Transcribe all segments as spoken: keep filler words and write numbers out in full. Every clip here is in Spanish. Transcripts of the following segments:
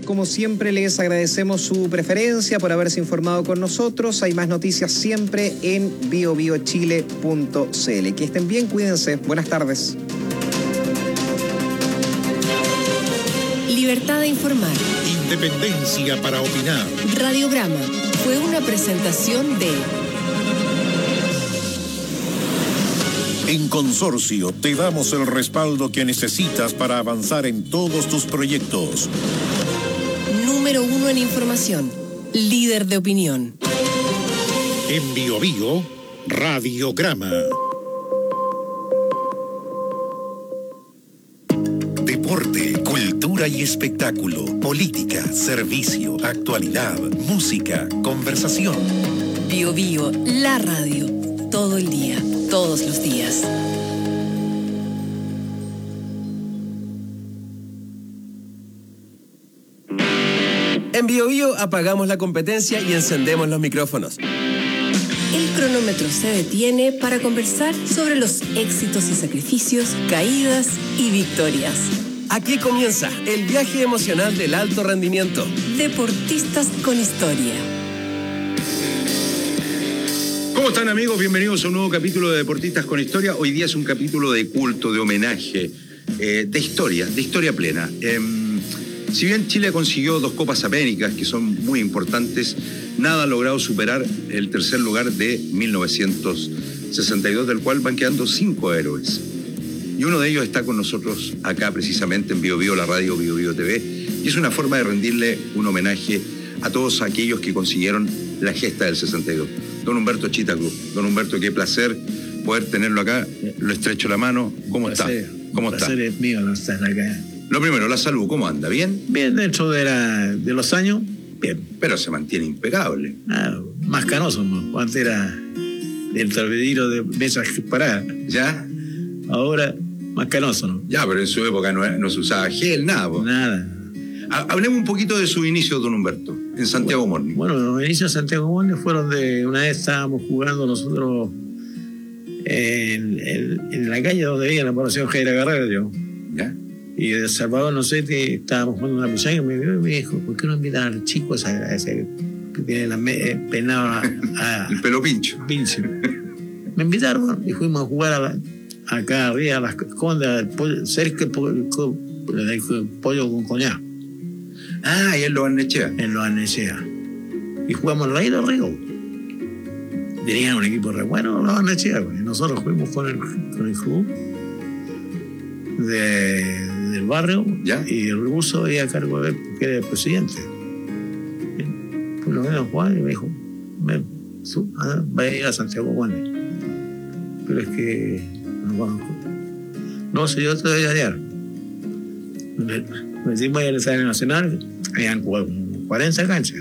Como siempre, les agradecemos su preferencia por haberse informado con nosotros. Hay más noticias siempre en bio bio chile punto c l. Que estén bien, cuídense. Buenas tardes. Libertad de informar. Independencia para opinar. Radiograma fue una presentación de... En Consorcio te damos el respaldo que necesitas para avanzar en todos tus proyectos. Número uno en información. Líder de opinión. En Bio Bio, Radiograma. Deporte, cultura y espectáculo, política, servicio, actualidad, música, conversación. Bio Bio, la radio. Todo el día, todos los días. En Bio Bio apagamos la competencia y encendemos los micrófonos. El cronómetro se detiene para conversar sobre los éxitos y sacrificios, caídas y victorias. Aquí comienza el viaje emocional del alto rendimiento. Deportistas con historia. ¿Cómo están, amigos? Bienvenidos a un nuevo capítulo de Deportistas con Historia. Hoy día es un capítulo de culto, de homenaje, eh, de historia, de historia plena. Eh, si bien Chile consiguió dos Copas Américas, que son muy importantes, nada ha logrado superar el tercer lugar de mil novecientos sesenta y dos, del cual van quedando cinco héroes. Y uno de ellos está con nosotros acá, precisamente, en Bio Bio, la radio Bio Bio T V. Y es una forma de rendirle un homenaje a todos aquellos que consiguieron la gesta del sesenta y dos. Don Humberto Chita Cruz. Don Humberto, qué placer poder tenerlo acá. Lo estrecho la mano. ¿Cómo está? ¿Cómo está? El placer es mío no estar acá. Lo primero, la salud. ¿Cómo anda? ¿Bien? Bien, dentro de, la, de los años, bien. Pero se mantiene impecable. Ah, más canoso, ¿no? Antes era el torpedero de mesas paradas. ¿Ya? Ahora, más canoso, ¿no? Ya, pero en su época no, no se usaba gel, nada. Po. Nada. Hablemos un poquito de su inicio, don Humberto, en Santiago bueno, Morning. Bueno, los inicios de Santiago Morning fueron de... Una vez estábamos jugando nosotros en, en, en la calle donde vivía la población Jaira Carrera, yo. ¿Ya? Y de Salvador, no sé, que estábamos jugando una piscina y me vio y me dijo, ¿por qué no invitan al chico a, a ese que tiene la eh, peinado a, a... el pelo pincho. Pincho. Me invitaron y fuimos a jugar a la, acá arriba a las Condas, cerca del pollo, pollo con coñac. Ah, y en Los Arnechea. En Los Arnechea. Y jugamos al Rey Rigo. Tenían un equipo re bueno, Los Arnechea. Y nosotros fuimos con el, con el club de, del barrio. ¿Ya? Y el ruso iba a cargo de él porque era el presidente. Pues lo vino a jugar y me dijo, me, su, ah, vaya a ir a Santiago Juanes. Pero es que no conozco. No sé, yo te voy a hallar. Me metimos al Estadio Nacional, habían jugado cuarenta canchas.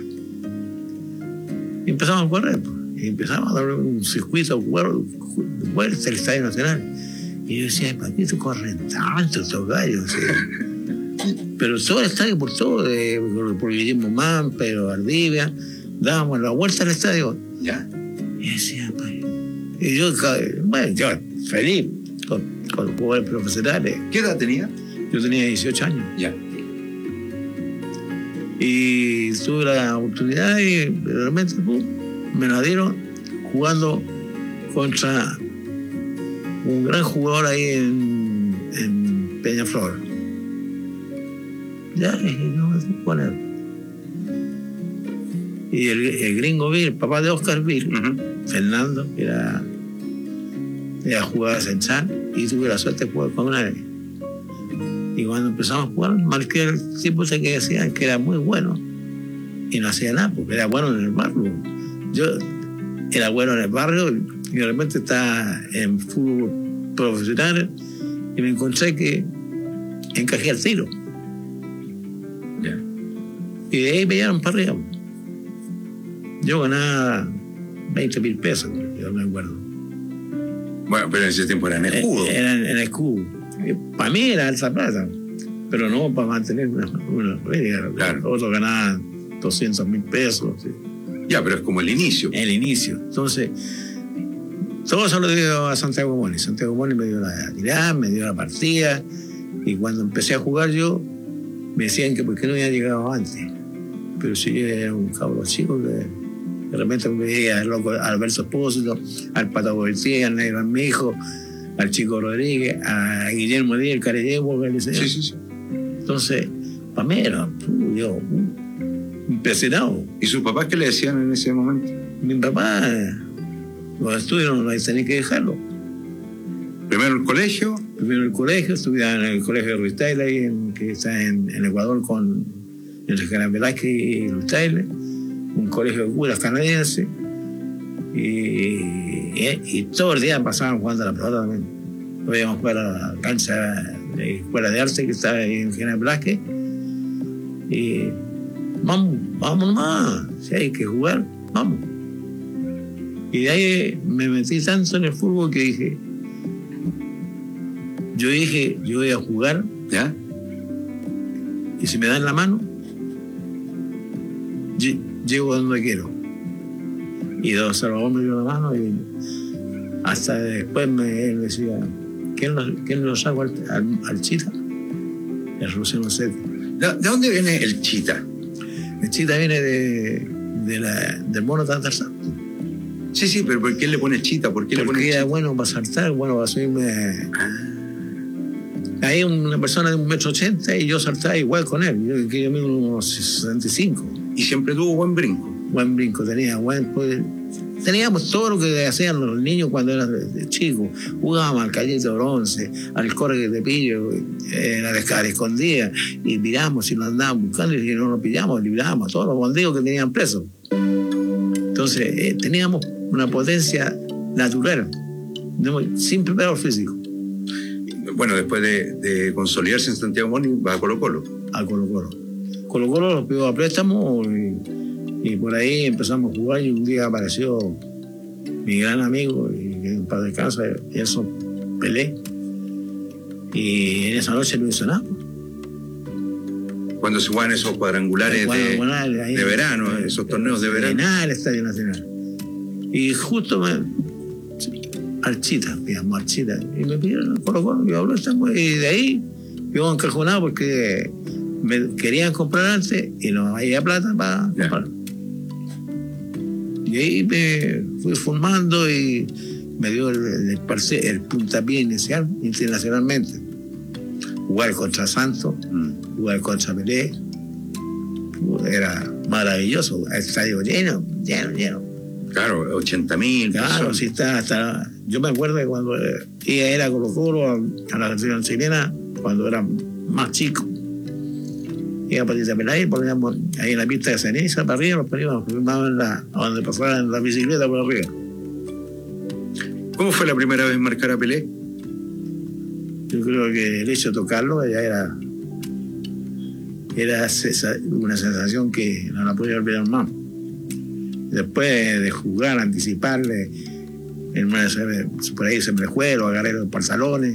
Y empezamos a correr, pues. Y empezamos a dar un circuito, jugar vuelta al Estadio Nacional. Y yo decía, ¿para qué se corren tanto estos gallos? ¿Sí? Pero todo el estadio, por todo, de, por Guillermo Man, Pedro Valdivia, dábamos la vuelta al estadio. ¿Ya? Y decía, pues. Y yo, bueno, yo feliz con, con jugadores profesionales. ¿Qué edad tenía? Yo tenía dieciocho años. Ya. Y tuve la oportunidad y realmente pum, me la dieron jugando contra un gran jugador ahí en, en Peñaflor. Ya, y no me fui con él. Y el, el gringo Bill, el papá de Oscar Bill, uh-huh. Fernando, que era, era jugador central, y tuve la suerte de jugar con él. Y cuando empezamos a jugar, marqué el tipo ese que decían que era muy bueno. Y no hacía nada, porque era bueno en el barrio. Yo era bueno en el barrio y de repente estaba en fútbol profesional y me encontré que encajé al tiro. Yeah. Y de ahí me llevaron para arriba. Yo ganaba veinte mil pesos, yo me acuerdo. Bueno, pero en ese tiempo era en escudo. Era en, en escudo. Para mí era alta plata, pero no para mantener una, una regla. Claro. Otros ganaban doscientos mil pesos. ¿Sí? Ya, pero es como el inicio. El inicio. Entonces, todo eso lo dio a Santiago Moni. Santiago Moni me dio la tirada, me dio la partida, y cuando empecé a jugar yo, me decían que por qué no había llegado antes. Pero si yo era un cabro chico que de repente me veía al loco Alberto Espósito, al Pato Boetía, al Negro Mijo, al Chico Rodríguez, a Guillermo Díaz, el Carellebo, que le decía. Sí, sí, sí. Entonces, para mí era, uh, yo, uh, impresionado. ¿Y sus papás qué le decían en ese momento? Mi papá, los estudios no tenía que dejarlo. Primero el colegio. Primero el colegio, estudiaba en el colegio de Ruiz Taylor, ahí en, que está en, en Ecuador con el General Velázquez y Ruiz Taylor, un colegio de curas canadiense, y, y, y todo el día pasaban jugando a la pelota también. Podíamos jugar a la cancha de Escuela de Arte que está ahí en General Velázquez, y vamos, vamos nomás, si hay que jugar, vamos. Y de ahí me metí tanto en el fútbol que dije, yo dije, yo voy a jugar, ¿ya? Y si me dan la mano, llego donde quiero. Y don Salvador me dio la mano y hasta después me, él decía, ¿quién lo, quién lo sacó al, al, al Chita? El Luciano Sete. ¿De, ¿De dónde viene el Chita? El Chita viene de, de la, del mono Tarzán. Sí, sí, pero ¿por qué le pone Chita? ¿Por qué le Porque pone era Chita? bueno para saltar, bueno para subirme. Ah. Hay una persona de un metro ochenta y yo saltaba igual con él. Yo que yo mido unos sesenta y cinco. Y siempre tuvo buen brinco. Buen brinco, tenía buen poder. Teníamos todo lo que hacían los niños cuando eran chicos. Jugábamos al callito de bronce, al corre de pillo, eh, la descarga escondida, y miramos y lo andábamos buscando, y si no nos pillamos, librábamos a todos los bandidos que tenían presos. Entonces, eh, teníamos una potencia natural, sin preparador físico. Bueno, después de, de consolidarse en Santiago Morning, va a Colo Colo. A Colo Colo. Colo Colo los pidió a préstamo y, y por ahí empezamos a jugar, y un día apareció mi gran amigo, y en paz descansa, Elson Pelé, y en esa noche no hizo nada. Cuando se juegan esos cuadrangulares de, de verano, de, esos torneos de verano. En el Estadio Nacional. Y justo me, al Chita, digamos, al Chita, y me pidieron Colo Colo, yo hablo, y de ahí yo encajonado porque me querían comprar antes y no había plata para comprar. Y ahí me fui formando y me dio el, el, el, el puntapié inicial internacionalmente. Jugar contra Santos, mm. jugar contra Pelé, era maravilloso, el estadio lleno, lleno, lleno. Claro, ochenta mil. Claro, sí está, hasta, yo me acuerdo de cuando ella era Colo Colo a, a la selección chilena, cuando era más chico. Iba para Itapelay, poníamos ahí en la pista de ceniza, para arriba, nos poníamos, filmaban la, a donde pasaban la bicicleta por arriba. ¿Cómo fue la primera vez marcar a Pelé? Yo creo que el hecho de tocarlo ya era, era una sensación que no la podía olvidar más. Después de jugar, anticiparle, por ahí se me fue, lo agarré los pantalones.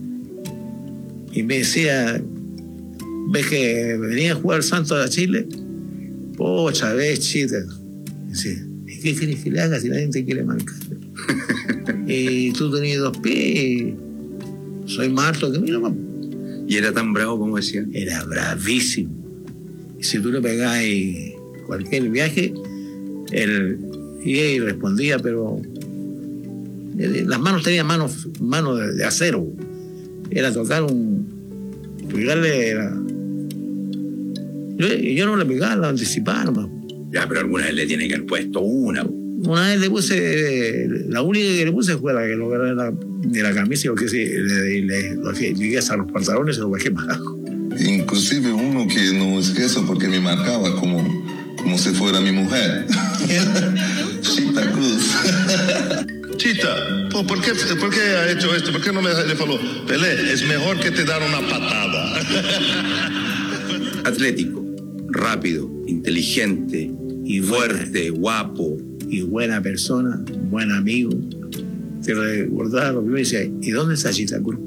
Y me decía, ¿ves que venía a jugar Santos a Chile? Pocha, ves, chita. Decía, ¿y qué quieres que le haga si nadie te quiere marcar? Y tú tenías dos pies y soy más alto que mí, no. ¿Y era tan bravo como decía? Era bravísimo. Y si tú le pegabas y cualquier viaje, él iba y respondía, pero las manos tenían manos, manos de, de acero. Era tocar un... pegarle era... Yo, yo no le pegaba, lo anticipaba nomás. Ya, pero alguna vez le tiene que haber puesto una. Una vez le puse, la única que le puse fue la que lo agarré de la, de la camisa, porque sí, le, le, lo que llegué hasta los pantalones y se lo bajé para abajo. Inclusive uno que no esqueço porque me marcaba como, como si fuera mi mujer. Chita Cruz. Chita, ¿por qué, ¿por qué ha hecho esto? ¿Por qué no me le falou? Pelé, es mejor que te dar una patada. Atlético, rápido, inteligente, y fuerte, buena, guapo. Y buena persona, buen amigo. Te recordaba lo que me decía, ¿y dónde está Chita Cruz?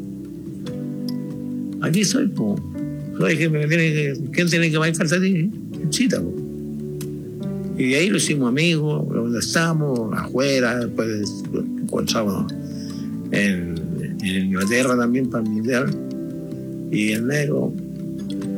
Aquí soy, po. Soy que me tiene que, ¿quién tiene que marcar a ti? Chita, po. Y de ahí lo hicimos amigos, donde estábamos, afuera, después encontramos en, en Inglaterra también para el Mundial. Y el negro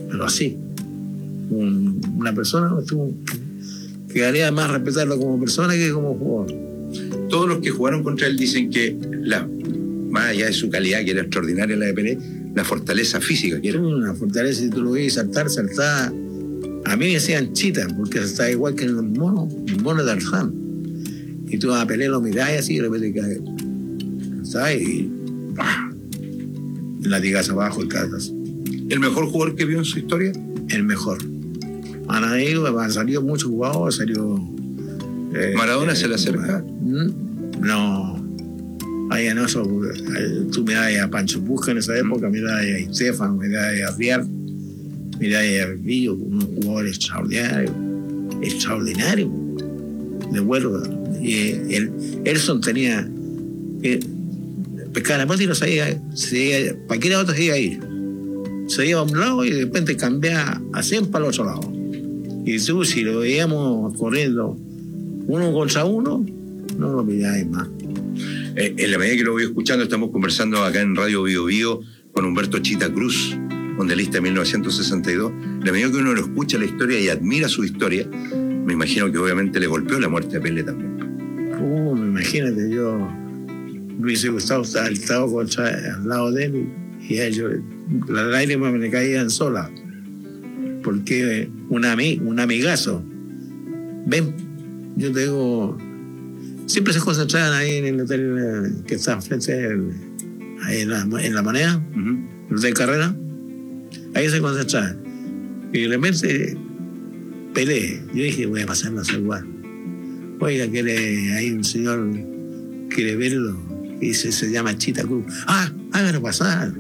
pero así. Un, una persona tú, que haría más respetarlo como persona que como jugador. Todos los que jugaron contra él dicen que, la, más allá de su calidad, que era extraordinaria la de Pelé, la fortaleza física que era. Una fortaleza, si tú lo veis saltar, saltaba. A mí me decían chita, porque saltaba igual que el mono, el mono de Tarzán. Y tú a Pelé lo mirás así y de repente cae. ¿Sabes? Y ¡pah! Latigazo abajo, el cartas. ¿El mejor jugador que vio en su historia? El mejor. Han, han salido muchos jugadores, salió. Eh, ¿Maradona eh, se le acerca? No. Ahí en eso, tú mirabas a Pancho Busca en esa época, mirabas a Estefan, mirabas a Rial, mirabas a Villo, un jugador extraordinario, extraordinario, de vuelo. Y el Elson tenía. Eh, pescaba la pelota y no sabía, se, para qué lado se iba a ir. Se iba a un lado y de repente cambiaba a cien para el otro lado. Y tú, si lo veíamos corriendo uno contra uno, no lo miráis más. Eh, en la medida que lo voy escuchando, estamos conversando acá en Radio Bio Bio con Humberto Chita Cruz, mundialista de mil novecientos sesenta y dos. En la medida que uno lo escucha la historia y admira su historia, me imagino que obviamente le golpeó la muerte de Pelé también. Uh, imagínate, yo me hubiese gustado estar estado contra, al lado de él y a ellos las lágrimas me caían solas. Porque un, ami, un amigazo, ven, yo te digo, siempre se concentraban ahí en el hotel que está frente a él, ahí en la, en la Moneda, uh-huh. El hotel Carrera, ahí se concentraban. Y de repente, Pelé, yo dije, voy a pasarlo a saludar. Oiga, que le, hay un señor, quiere verlo, y se, se llama Chita Cruz. Ah, hágalo pasar.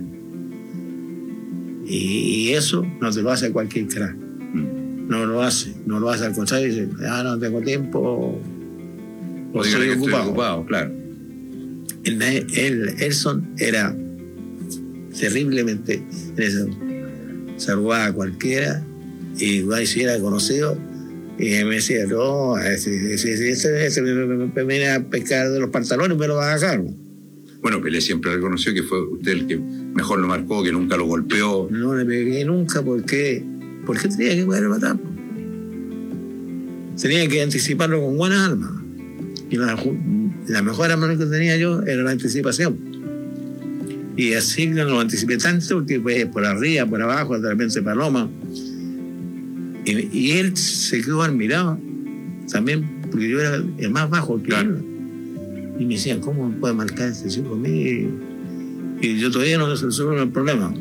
Y eso no te lo hace cualquier crack. No lo hace, no lo hace al contrario. Dice, ah, no tengo tiempo. O estoy ocupado. ocupado. Claro. El, el Elson era terriblemente en eso. Saludaba a cualquiera y igual si era conocido. Y me decía, no, ese, ese, ese, ese me, me, me viene a pescar de los pantalones y me lo va a sacar. Bueno, Pelé siempre reconoció que fue usted el que mejor lo marcó, que nunca lo golpeó. No le pegué nunca porque, porque tenía que poder matar. Tenía que anticiparlo con buenas armas. Y la, la mejor arma que tenía yo era la anticipación. Y así no lo anticipé tanto que pues, por arriba, por abajo, de repente paloma. Y, y él se quedó admirado también, porque yo era el más bajo que claro. él. Y me decían, ¿cómo puede marcar este chico a mí? Y yo todavía no resolví el problema.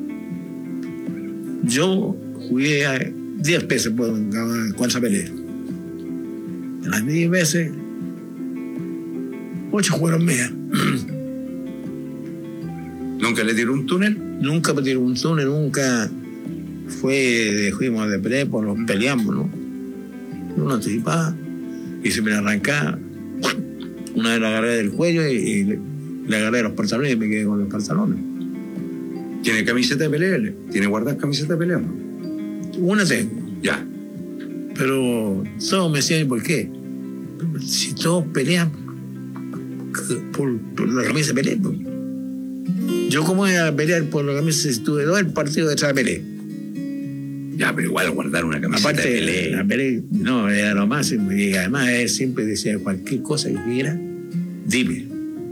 Yo jugué diez veces contra Pelé. En las diez veces, ocho fueron mías. ¿Nunca le tiró un túnel? Nunca me tiró un túnel, nunca fue de fuimos de prepo, nos peleamos, ¿no? Uno anticipaba y se me arrancaba. Una vez la agarré del cuello y, y le, le agarré los pantalones y me quedé con los pantalones. ¿Tiene camiseta de Pelé? ¿Tiene guardar camiseta de Pelé o no? Una tengo. Ya. Pero todos me decían, ¿por qué? Si todos pelean por, por la camisa de Pelé. Pues. Yo cómo voy a pelear por la camisa si tuve dos partidos detrás de Pelé. Ya, pero igual guardar una camiseta aparte, de Pelé. La Pelé, no, era lo máximo. Y además él siempre decía cualquier cosa que quiera, dime.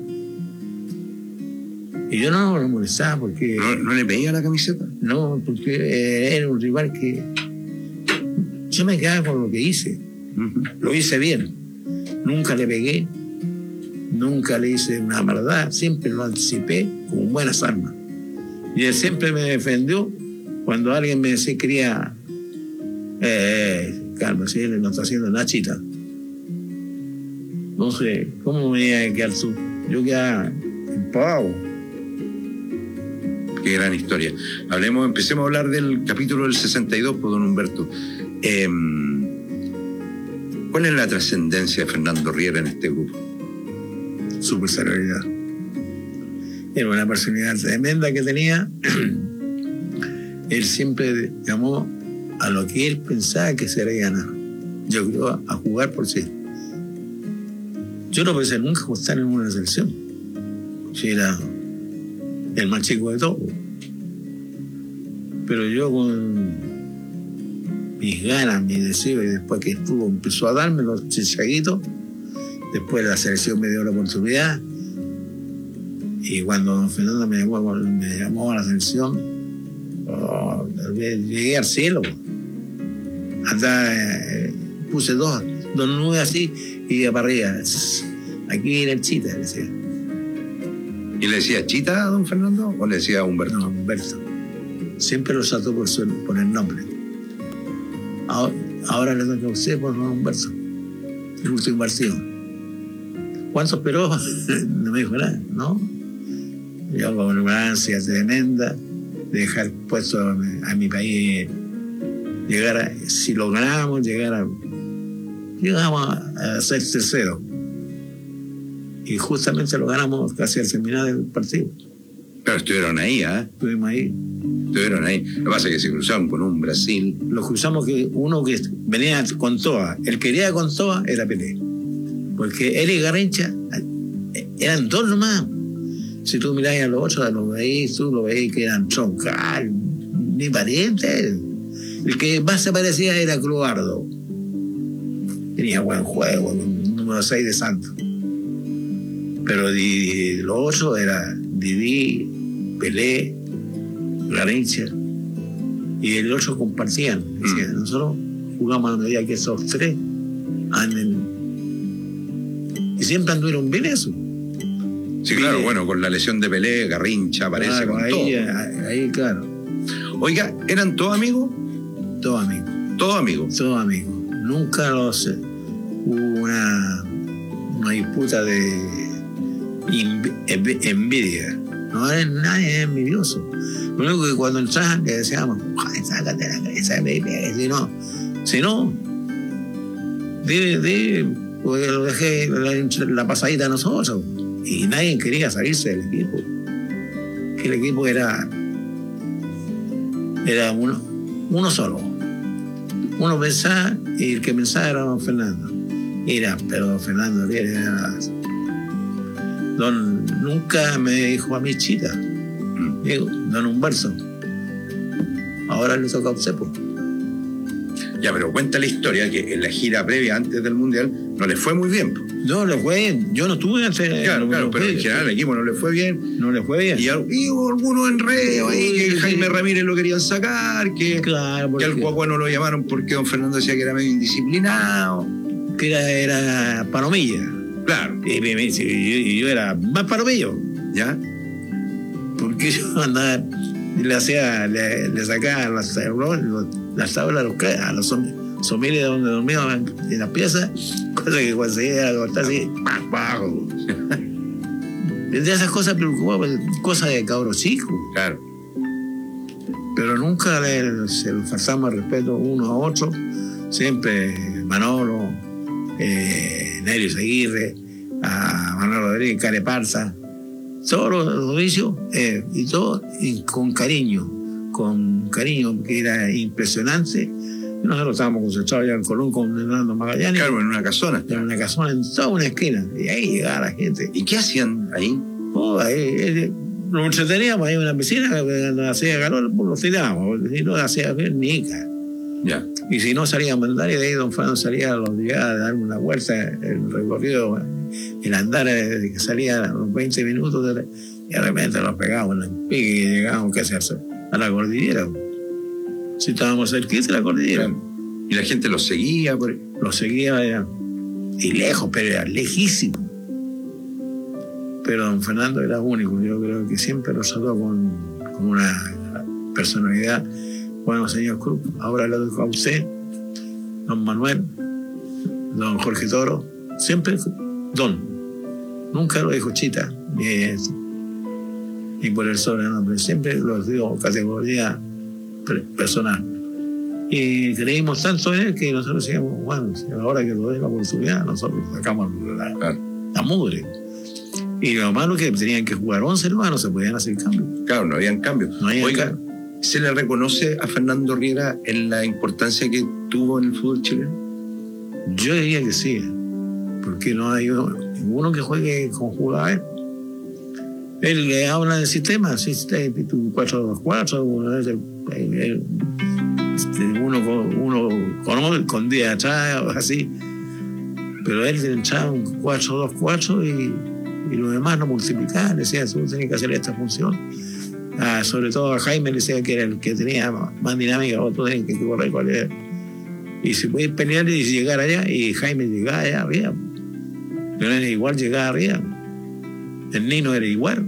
Y yo no lo molestaba porque... ¿No, no le pedía la camiseta? No, porque era un rival que... Yo me quedaba con lo que hice. Uh-huh. Lo hice bien. Nunca le pegué. Nunca le hice una maldad. Siempre lo anticipé con buenas armas. Y él siempre me defendió cuando alguien me decía quería... Eh, calma, si él no está haciendo nada chita. No sé, ¿cómo me iba a quedar tú? Yo quedaba empavado. Qué gran historia. Hablemos, empecemos a hablar del capítulo del sesenta y dos, por don Humberto. Eh, ¿Cuál es la trascendencia de Fernando Riera en este grupo? Su personalidad. Era una personalidad tremenda que tenía. Él siempre llamó a lo que él pensaba que sería ganar. Yo creo a jugar por sí. Yo no pensé nunca estar en una selección. Si era el más chico de todos. Pero yo con mis ganas, mis deseos, y después que estuvo, empezó a darme los chichaguitos, después la selección me dio la oportunidad, y cuando don Fernando me llamó, me llamó a la selección, oh, llegué al cielo. Hasta eh, puse dos, dos nubes así y de para arriba. Aquí viene el Chita, le decía. ¿Y le decía Chita a don Fernando o le decía Humberto? No, Humberto. Siempre lo trató por, su, por el nombre. Ahora, ahora le toca a usted por Humberto. El último partido. ¿Cuánto esperó? No me dijo nada, ¿no? Yo con una ansia tremenda de dejar puesto a mi, a mi país, llegar a, si lo ganábamos, llegar a, llegamos a ser tercero. Y justamente lo ganamos casi al terminar del partido. Claro, estuvieron ahí, ¿ah? ¿eh? Estuvimos ahí. Estuvieron ahí. Lo que pasa es que se cruzaron con un Brasil. Lo cruzamos que uno que venía con Toa, el que quería con Toa era Pelé. Porque él y Garrincha eran dos nomás. Si tú mirás a los otros, los veís, tú los veís que eran troncal, ni parientes. El que más se parecía era Cloardo. Tenía buen juego, número seis de Santos. Pero de los otros era Didi, Pelé, Garrincha. Y el otro compartían. Decían, mm. Nosotros jugamos a medida que esos tres anden. Y siempre anduvieron bien eso. Sí, claro, bueno, con la lesión de Pelé, Garrincha aparece claro, con ahí, todo. Ahí, ahí, claro. Oiga, ¿eran todos amigos? Todos amigos. Todos amigos. Todos amigos. Nunca los hubo una, una disputa de envidia. No era nadie envidioso. Lo único que cuando entraban le decíamos, sácate la cabeza, baby. Si no, si no, de, de, porque lo dejé la, la pasadita a nosotros. Y nadie quería salirse del equipo. Que el equipo era, era uno, uno solo. Uno pensaba y el que pensaba era don Fernando. Era, pero don Fernando era, don, nunca me dijo a mí Chita. Digo, don Humberto. Ahora le toca a usted, pues. Ya, pero cuenta la historia que en la gira previa antes del Mundial no le fue muy bien. No le fue bien. Yo no estuve antes. Claro, no, claro, no pero fue, en general el equipo no le fue bien. No le fue bien. Y, y hubo algunos enredos ahí, que sí. Jaime Ramírez lo querían sacar, que, claro, que al Guaguá no lo llamaron porque don Fernando decía que era medio indisciplinado. Que era, era palomilla. Claro. Y, y, y, y yo era más palomillo. ¿Ya? Porque yo andaba, le hacía, le, le sacaba las, las tablas a los, a los somiles donde dormían en las piezas, cosa que cuando se iba a acostar así, ¡pam! De esas cosas preocupaban, cosas de cabro chico. Claro. Pero nunca le, se le faltamos el respeto uno a otro. Siempre Manolo, eh, Nelio Aguirre, a Manuel Rodríguez, Careparza, todos los, los vicios, eh, y todo y con cariño, con cariño, que era impresionante. Nosotros estábamos concentrados allá en Colón con Hernando Magallanes. Claro, en una casona. En una casona, en toda una esquina. Y ahí llegaba la gente. ¿Y qué hacían ahí? Oh, ahí, ahí nos entreteníamos ahí en una piscina, cuando hacía calor, pues nos tirábamos. Si no hacía bien, nica. Ya. Y si no salía a mandar, y de ahí don Fernando salía a los días a darme una vuelta, el recorrido, el andar, desde que salía a los veinte minutos, de, y de repente nos pegábamos en el pique y llegábamos casi a la cordillera. Si estábamos cerquita de la cordillera. Y la gente los seguía. Por... Los seguía, era, y lejos, pero era lejísimo. Pero don Fernando era único. Yo creo que siempre lo trató con, con una personalidad. Bueno, señor Cruz, ahora le doy a usted, don Manuel, don Jorge Toro, siempre don. Nunca lo dijo Chita, ni, ni por el sobrenombre. Siempre lo digo categoría personal. Y creímos tanto en él que nosotros decíamos, bueno, ahora que lo den la oportunidad, nosotros sacamos la, la, la mugre. Y lo malo es que tenían que jugar once hermanos, se podían hacer cambios. Claro, no habían cambios. No había Oiga, cambio. ¿se le reconoce a Fernando Riera en la importancia que tuvo en el fútbol chileno? Yo diría que sí, porque no hay ninguno que juegue con jugadores. Él le habla del sistema, cuatro dos cuatro, Uno con, uno con, con días atrás, así. Pero él entraba un cuatro dos cuatro y, y los demás no multiplicaban. Decía, tú tenías que hacer esta función. Ah, sobre todo a Jaime le decía que era el que tenía más dinámica, vos tú tenías que correr cuál era. Y si podías pelear y llegar allá, y Jaime llegaba allá arriba. Pero igual llegaba arriba. El Nino era igual.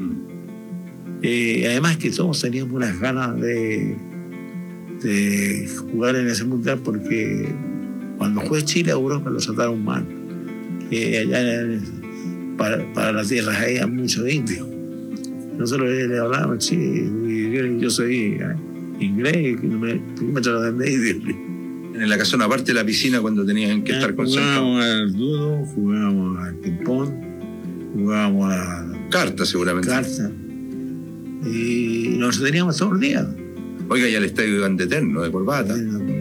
Y además que todos teníamos unas ganas de, de jugar en ese mundial, porque cuando fue Chile a Europa lo trataron mal. Que allá para, para las tierras había muchos indios. Nosotros le hablábamos, sí, y yo soy inglés, y me, me tratan de indio. En la casona, aparte de la piscina, cuando tenían que estar concentrados. Jugábamos al judo, jugábamos al ping-pong, jugábamos a... Cartas, seguramente. Cartas. Y nos teníamos todos los días. Oiga, ya el estadio iban de eterno, de corbata.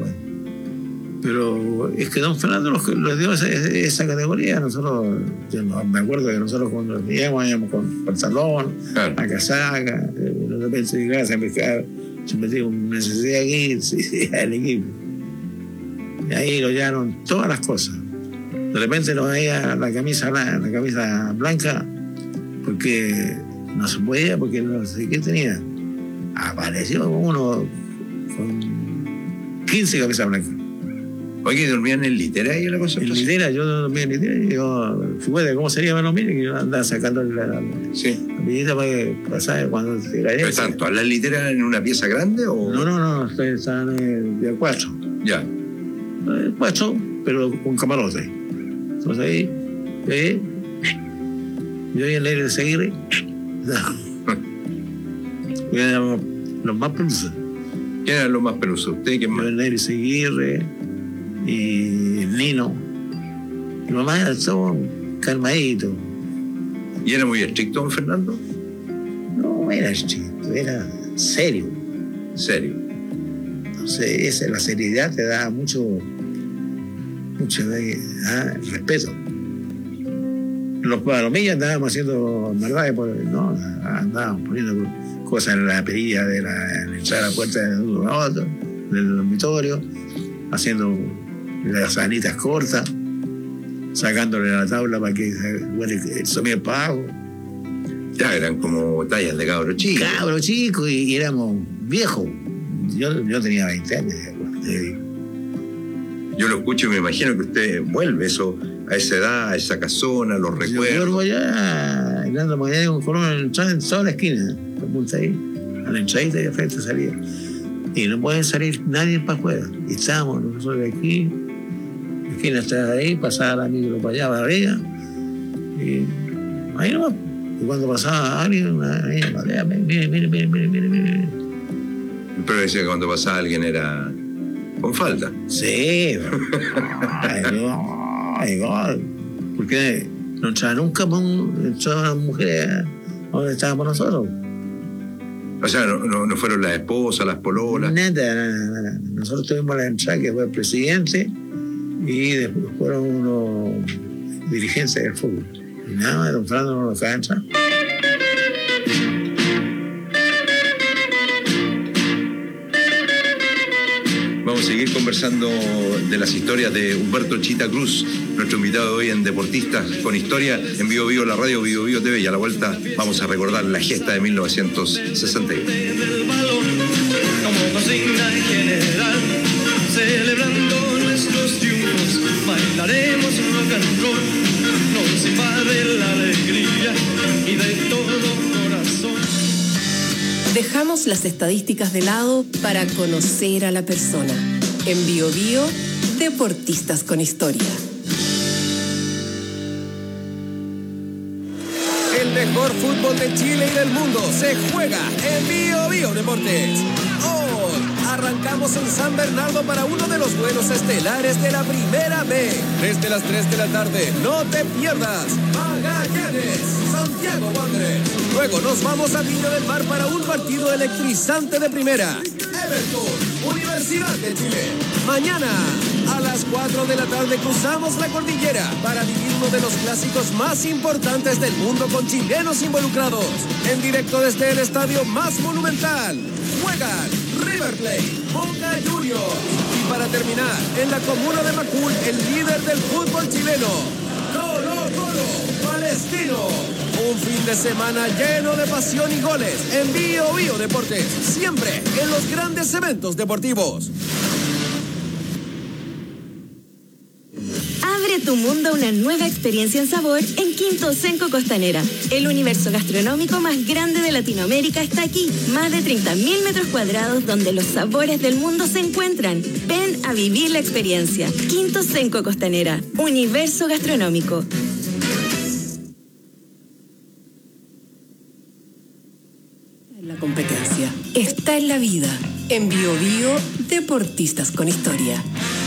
Pero es que don Fernando nos, nos dio esa, esa categoría. Nosotros, yo no, me acuerdo que nosotros cuando íbamos, íbamos con pantalón, claro, a casaca, de repente llegaba a pescar, se metía una necesidad aquí, sí, al equipo. Y ahí lo llevaron todas las cosas. De repente nos veía la camisa, la, la camisa blanca, porque no se podía, porque no sé qué tenía. Apareció uno con quince camisas blancas. Oye, ¿dormían en litera ahí en la concentración? En litera, yo dormía en litera y yo, fíjate cómo sería, bueno, mire, que yo andaba sacando la, la, sí, la pillita para que pasara cuando se cayera. ¿Están todas las literas en una pieza grande o...? No, no, no, estaban en el cuatro. Ya. El cuatro, pero con camarote. Entonces ahí, ahí yo y el aire de seguir, éramos los más pelusos. ¿Quién eran los más pelusos? ¿Usted quién más? Yo, el aire de seguir y el Nino. Mi mamá era todo calmadito. ¿Y era muy estricto, don Fernando? No era estricto, era serio. Serio. Entonces, esa, la seriedad te da mucho, mucho ah, respeto. Los palomillas andábamos haciendo maldades, no, andábamos poniendo cosas en la perilla de la, en la puerta de uno a otro, del dormitorio, haciendo las sanitas cortas, sacándole la tabla para que bueno, el sonido para abajo. Ya eran como tallas de cabros chicos. Cabros chicos, y, y éramos viejos. Yo, yo tenía veinte años. Yo lo escucho y me imagino que usted vuelve eso, a esa edad, a esa casona, los recuerdos. Yo vuelvo allá, andando mañana con color en toda la esquina, apunta ahí, a la entradita y de frente salía. Y no pueden salir nadie para afuera. Y estábamos nosotros aquí, la esquina estaba ahí, pasaba la micro para allá, para arriba. Y ahí nomás. Y cuando pasaba alguien, mire, mire, mire, mire, mire, mire. Pero decía que cuando pasaba alguien era con falta. Sí. Ay, no, igual. Porque no entraba nunca entraban las mujeres donde estábamos nosotros. O sea, no, no, no fueron las esposas, las pololas. Nada, nada, nada. Nosotros tuvimos la entrada que fue el presidente y después fueron unos dirigentes del fútbol. Y nada más, don Fernando no nos dejaba entrar. Vamos a seguir conversando de las historias de Humberto Chita Cruz, nuestro invitado hoy en Deportistas con Historia, en Bio Bio, la radio Bio Bio T V. Y a la vuelta vamos a recordar la gesta de mil novecientos sesenta y uno. Como consigna general, celebrando nuestros triunfos, bailaremos rock and roll, nos invade la alegría y de todo corazón. Dejamos las estadísticas de lado para conocer a la persona. En Bio Bio, Deportistas con Historia. El mejor fútbol de Chile y del mundo se juega en Bio Bio Deportes. Hoy arrancamos en San Bernardo para uno de los vuelos estelares de la Primera B. Desde las tres de la tarde, no te pierdas Magallanes, Santiago Wanderers. Luego nos vamos a Viña del Mar para un partido electrizante de primera. Everton, Universidad de Chile. Mañana a las cuatro de la tarde cruzamos la cordillera para vivir uno de los clásicos más importantes del mundo con chilenos involucrados. En directo desde el estadio más monumental, juegan River Plate, Boca Juniors. Y para terminar, en la comuna de Macul, el líder del fútbol chileno, Colo Colo Palestino. Un fin de semana lleno de pasión y goles en Bio Bio Deportes, siempre en los grandes eventos deportivos. Abre tu mundo a una nueva experiencia en sabor en Quinto Senco Costanera. El universo gastronómico más grande de Latinoamérica está aquí. Más de treinta mil metros cuadrados donde los sabores del mundo se encuentran. Ven a vivir la experiencia. Quinto Senco Costanera. Universo gastronómico. La competencia está en la vida. En Bio Bio, deportistas con historia.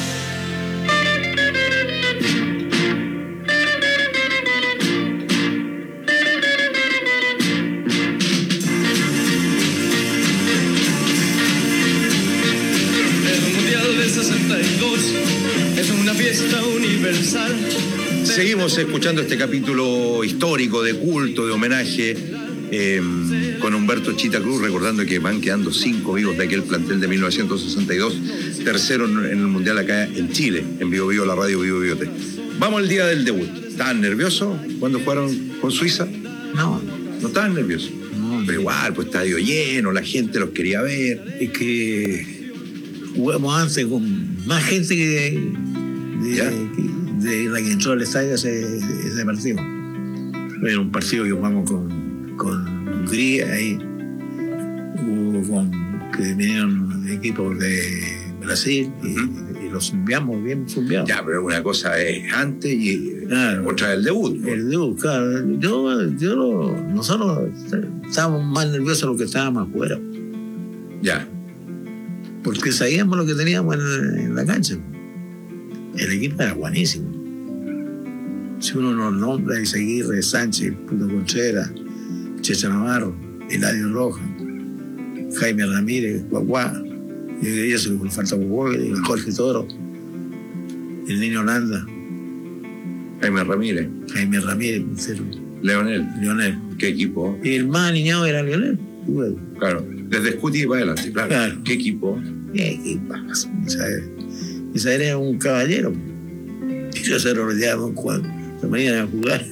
Es una fiesta universal. Seguimos escuchando este capítulo histórico de culto, de homenaje, eh, con Humberto Chita Cruz, recordando que van quedando cinco vivos de aquel plantel de mil novecientos sesenta y dos, tercero en el Mundial acá en Chile, en Bio Bio, la radio Bio Bio T. Vamos al día del debut. ¿Estaban nerviosos cuando jugaron con Suiza? No. ¿No estaban nerviosos? No. Pero igual, pues estadio lleno, la gente los quería ver. Es que jugamos antes con más gente que de, de, de, de la que entró al estadio ese, ese partido. Era un partido que jugamos con, con Hungría, ahí hubo con que vinieron equipos de Brasil y, uh-huh. y los zumbiamos bien zumbiados. Ya, pero una cosa es antes y claro, otra es el debut, ¿no? El debut, claro. Yo, yo lo, nosotros estábamos más nerviosos de lo que estábamos afuera. Ya. Porque sabíamos lo que teníamos en, en la cancha. El equipo era buenísimo. Si uno nos nombra, Izaguirre, Sánchez, Puto Contreras, Checha Navarro, Eladio Roja, Jaime Ramírez, Guaguá, y ellos se le falta Guaguá, Jorge Toro, el Niño Holanda, Jaime Ramírez, Jaime Ramírez, Leonel. Leonel. ¿Qué equipo? Y el más niñado era Leonel. Bueno. Claro, desde Scuti para adelante, claro. claro. ¿Qué equipo? ¿Qué equipo? Isabel era un caballero. Y yo se rodeaba cuando se venían a jugar.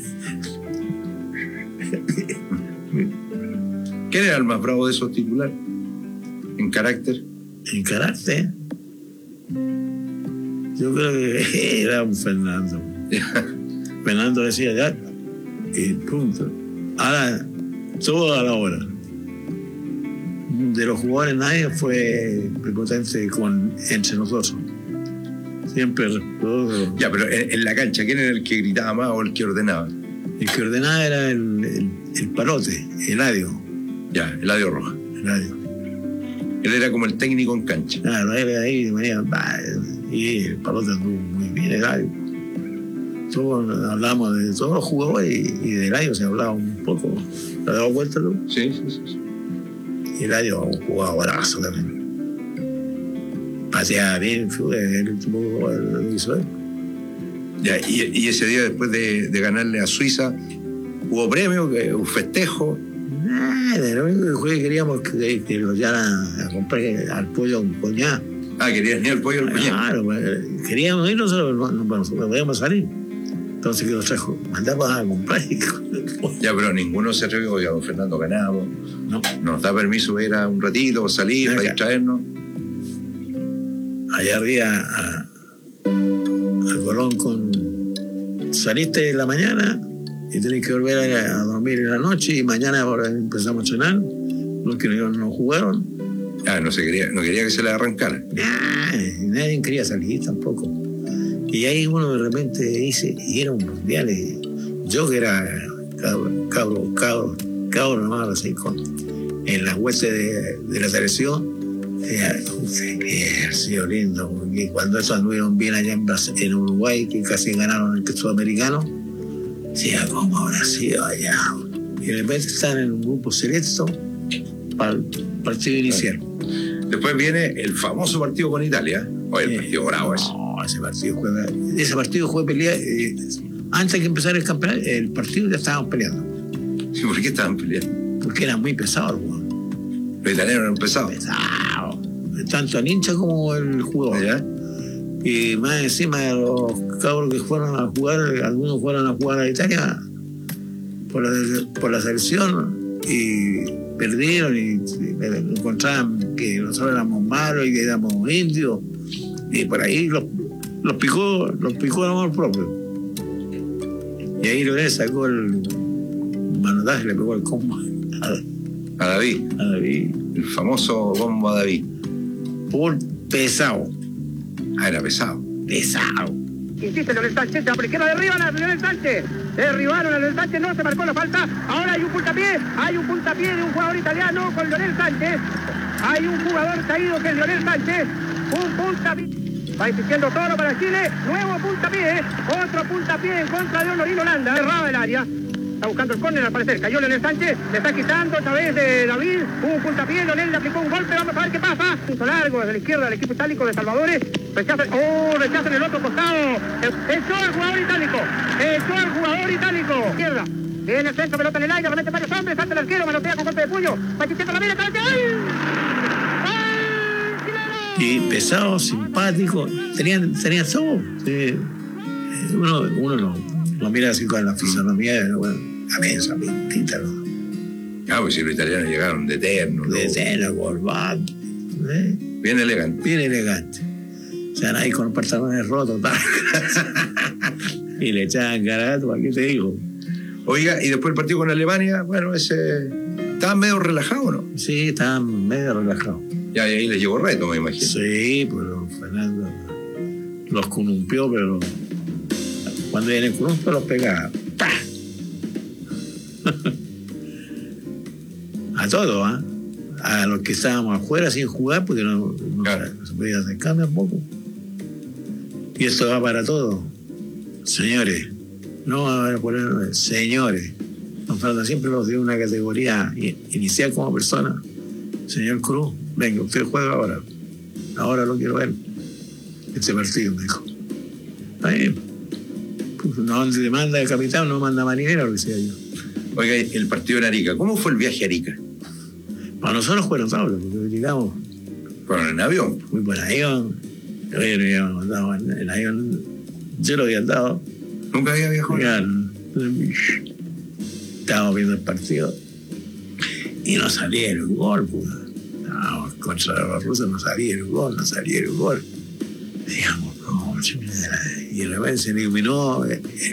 ¿Quién era el más bravo de esos titulares? ¿En carácter? En carácter. Yo creo que era un Fernando. Fernando decía ya, y punto. Ahora, todo a la hora. De los jugadores nadie fue prepotente con, entre nosotros. Siempre. Todo. Ya, pero en, en la cancha, ¿quién era el que gritaba más o el que ordenaba? El que ordenaba era el, el, el Parote, Eladio. Ya, Eladio Roja. Eladio. Él era como el técnico en cancha. Claro, él era ahí, venía, y el Parote anduvo muy bien, Eladio. Todos hablamos de todos los jugadores y, y de Eladio se hablaba un poco. ¿Te has dado cuenta tú? Sí, sí, sí. sí. Y Eladio jugaba brazo también. Paseaba bien, fue el último lo hizo él. Ya, y, y ese día, después de, de ganarle a Suiza, ¿hubo premio, un festejo? Nada, lo único que queríamos que, que nos llevaran a comprar al pollo un coñac. Ah, querías ni al pollo al coñac. Claro, queríamos ir, nosotros no, no, no podíamos salir. Entonces, ¿qué nos trajo? Mandamos a comprar. Ya, pero ninguno se atrevió. Oiga, don Fernando, ganamos. No. Nos da permiso ir a un ratito, salir, acá, para distraernos. Allá arriba, a, al Colón con... Saliste en la mañana y tenés que volver a, a dormir en la noche y mañana ahora empezamos a cenar. Los que no, no jugaron. Ah, no, se quería, no quería que se le arrancara. Nah, nadie quería salir tampoco. Y ahí uno de repente dice, y era un mundial, y yo que era cabro, cabro, cabro, cabro nomás, así, con, en las huestes de, de la selección, ha sido lindo, porque cuando eso anduvieron bien allá en, en Uruguay, que casi ganaron el sudamericano, decía, ¿cómo habrá sido allá? Y de repente están en un grupo selecto para el partido inicial. Después viene el famoso partido con Italia, o el partido bravo ese. Ese partido fue, ese partido fue pelea. Eh, antes de que empezara el campeonato, el partido ya estaban peleando. ¿Y por qué estaban peleando? Porque eran muy pesados, güey. Los italianos eran pesados. Pesados. Tanto el hincha como el jugador. ¿Ya? Y más encima de los cabros que fueron a jugar, algunos fueron a jugar a Italia por la, por la selección y perdieron y, y encontraban que nosotros éramos malos y que éramos indios. Y por ahí los, los picó, los picó el amor propio. Y ahí Leonel sacó el manotaje, le pegó el combo a, a David. A David. El famoso combo a David. Por pesado. Ah, era pesado. Pesado. Insiste Leonel Sánchez, la izquierda derriban a Leonel Sánchez. Derribaron a Leonel Sánchez, no se marcó la falta. Ahora hay un puntapié, hay un puntapié de un jugador italiano con Leonel Sánchez. Hay un jugador caído que es Leonel Sánchez. Un puntapié. Va insistiendo Toro para Chile. Nuevo puntapié. Otro puntapié en contra de Honorín Holanda. Cerraba el área. Está buscando el córner al parecer. Cayó Leonel Sánchez. Le está quitando otra vez de David. Un puntapié. Leonel le aplicó un golpe. Vamos a ver qué pasa. Punto largo desde la izquierda del equipo itálico de Salvadores. Rechazan. ¡Oh! Rechazan el otro costado. Echó al jugador itálico. Echó al jugador itálico. Izquierda. Viene el centro, pelota en el aire. Remete varios hombres. Salta el arquero. Manotea con golpe de puño. Pachicheta la mira. Y pesado, simpático. Tenían, tenían todo. Sí. Uno, uno lo, lo mira así con la fisonomía. Bueno, a mí esa mentita, ¿no? Ah, pues si los italianos llegaron de eterno. De eterno, corbata. ¿Eh? Bien elegante. Bien elegante. O sea, ahí con pantalones rotos. Y le echaban garato, ¿qué te digo? Oiga, y después el partido con Alemania, bueno, ese... ¿Estaban medio relajados, no? Sí, estaban medio relajados. Ya, y ahí les llegó reto, me imagino. Sí, pero Fernando los columpió, pero cuando viene el columpio los pegaba. ¡Pah! A todos, ¿ah? ¿eh? A los que estábamos afuera sin jugar, porque no, no, claro. no se podía acercar tampoco. Y esto va para todos. Señores, no van a poner señores. Don Fernando siempre los dio una categoría inicial como persona. Señor Cruz, venga, usted juega ahora. Ahora lo quiero ver. Este partido, me dijo. Ahí, pues, no le manda el capitán, no manda marinero, lo decía yo. Oiga, el partido en Arica, ¿cómo fue el viaje a Arica? Para nosotros fueron tablas, porque llegamos. ¿Fueron en avión? Fui por avión. Yo no había mandado en el avión. Yo lo había dado. ¿Nunca había viajado? Ya, estábamos viendo el partido y no salía el gol, pues. No, contra los rusos no salía el gol, no salía el gol. Digamos, no, y de repente se iluminó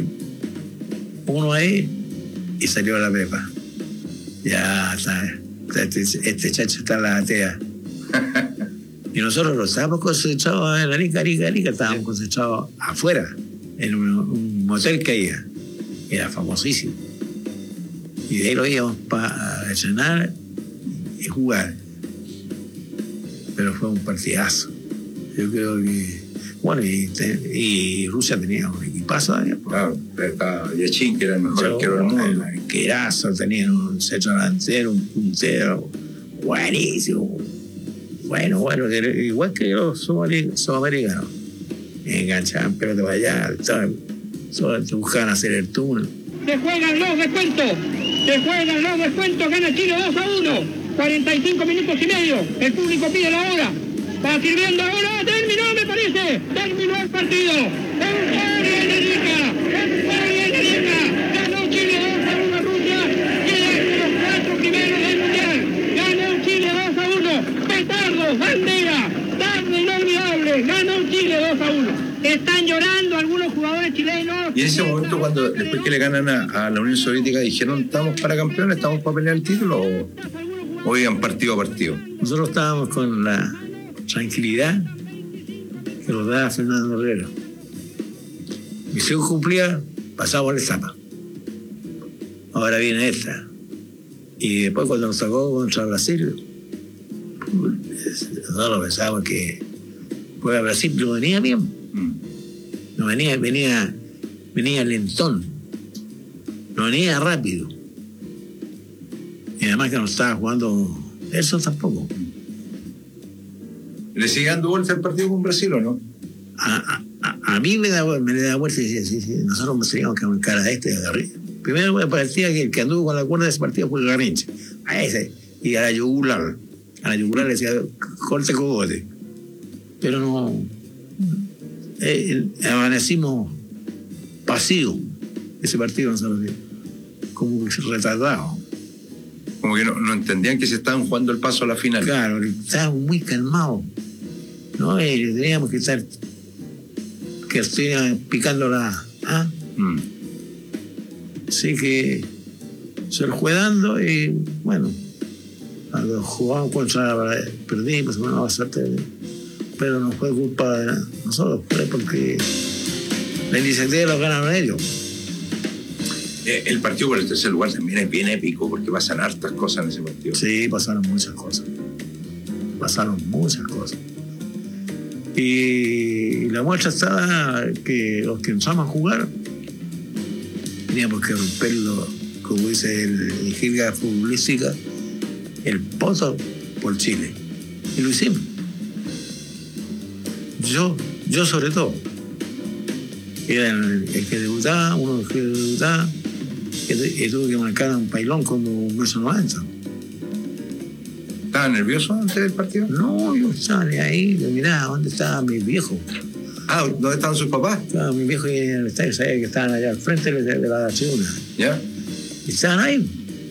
uno ahí y salió a la pepa. Ya está, este, este chacho está en la atea. Y nosotros lo estábamos concentrados en Arica, Arica, Arica, estábamos concentrados afuera, en un, un motel que había. Era famosísimo. Y de ahí lo íbamos para entrenar y jugar. Pero fue un partidazo. Yo creo que... Bueno, y, te, y Rusia tenía un equipazo. Claro, estaba Yachin, que era el mejor arquero del mundo. El arquerazo, tenía un centro delantero, un puntero buenísimo. Bueno, bueno, igual que los sudamericanos. Enganchaban pelota para allá, solo te buscaban hacer el túnel. Se juegan los descuentos, se juegan los descuentos, gana Chile dos a uno, cuarenta y cinco minutos y medio, el público pide la hora, va sirviendo ahora, terminó me parece, terminó el partido, ¡Euforia en Arica! ¡Euforia en Arica! Ganó Chile dos a uno a Rusia, queda entre los cuatro primeros del Mundial, ganó Chile dos a uno, petardos, bandera, tarde inolvidable, ganó Chile dos a uno. Están llorando algunos jugadores chilenos. Y en ese momento, cuando después que le ganan a, a la Unión Soviética, dijeron, ¿estamos para campeones? ¿Estamos para pelear el título? ¿O, o iban partido a partido? Nosotros estábamos con la tranquilidad que nos daba Fernando Herrera. Misión cumplida, pasamos la etapa. Ahora viene esta. Y después cuando nos sacó contra Brasil, nosotros pensábamos que pues Brasil no venía bien. No venía, venía, venía lentón. No venía rápido. Y además que no estaba jugando eso tampoco. ¿Le sigue dando vuelta el partido con Brasil o no? A, a, a mí me da, me da vuelta y decía, sí, sí, nosotros teníamos que bancar a este de arriba. Primero me parecía que el que anduvo con la cuerda de ese partido fue Garrincha. A ese. Y a la yugular. A la yugular le decía, corte cogote. Pero no... Eh, amanecimos pasivos ese partido, nosotros, como retardados. Como que no, no entendían que se estaban jugando el paso a la final. Claro, estábamos muy calmados, ¿no? Y teníamos que estar que estuvieran picando la... ¿ah? Mm. Así que se lo fue dando y bueno, cuando jugamos contra perdimos, bueno, bastante, pero no fue culpa de nosotros, fue porque la iniciativa la ganaron ellos. El partido por el tercer lugar también es bien épico porque pasan hartas cosas en ese partido. Sí, pasaron muchas cosas. Pasaron muchas cosas. Y la muestra estaba que los que entramos a jugar teníamos que romperlo, como dice el, el jerga futbolística, el poto por Chile. Y lo hicimos. Yo, yo sobre todo. Era el, el que debutaba, uno de los que debutaba. Y tuve que marcar un pailón como un metro noventa. ¿Estaba nervioso antes del partido? No, yo estaba ahí, mirá, ¿dónde estaban mis viejos? Ah, ¿dónde estaban sus papás? Estaban mis viejos en el estadio, sabía que estaban allá al frente de, de la tribuna. ¿Ya? Y estaban ahí.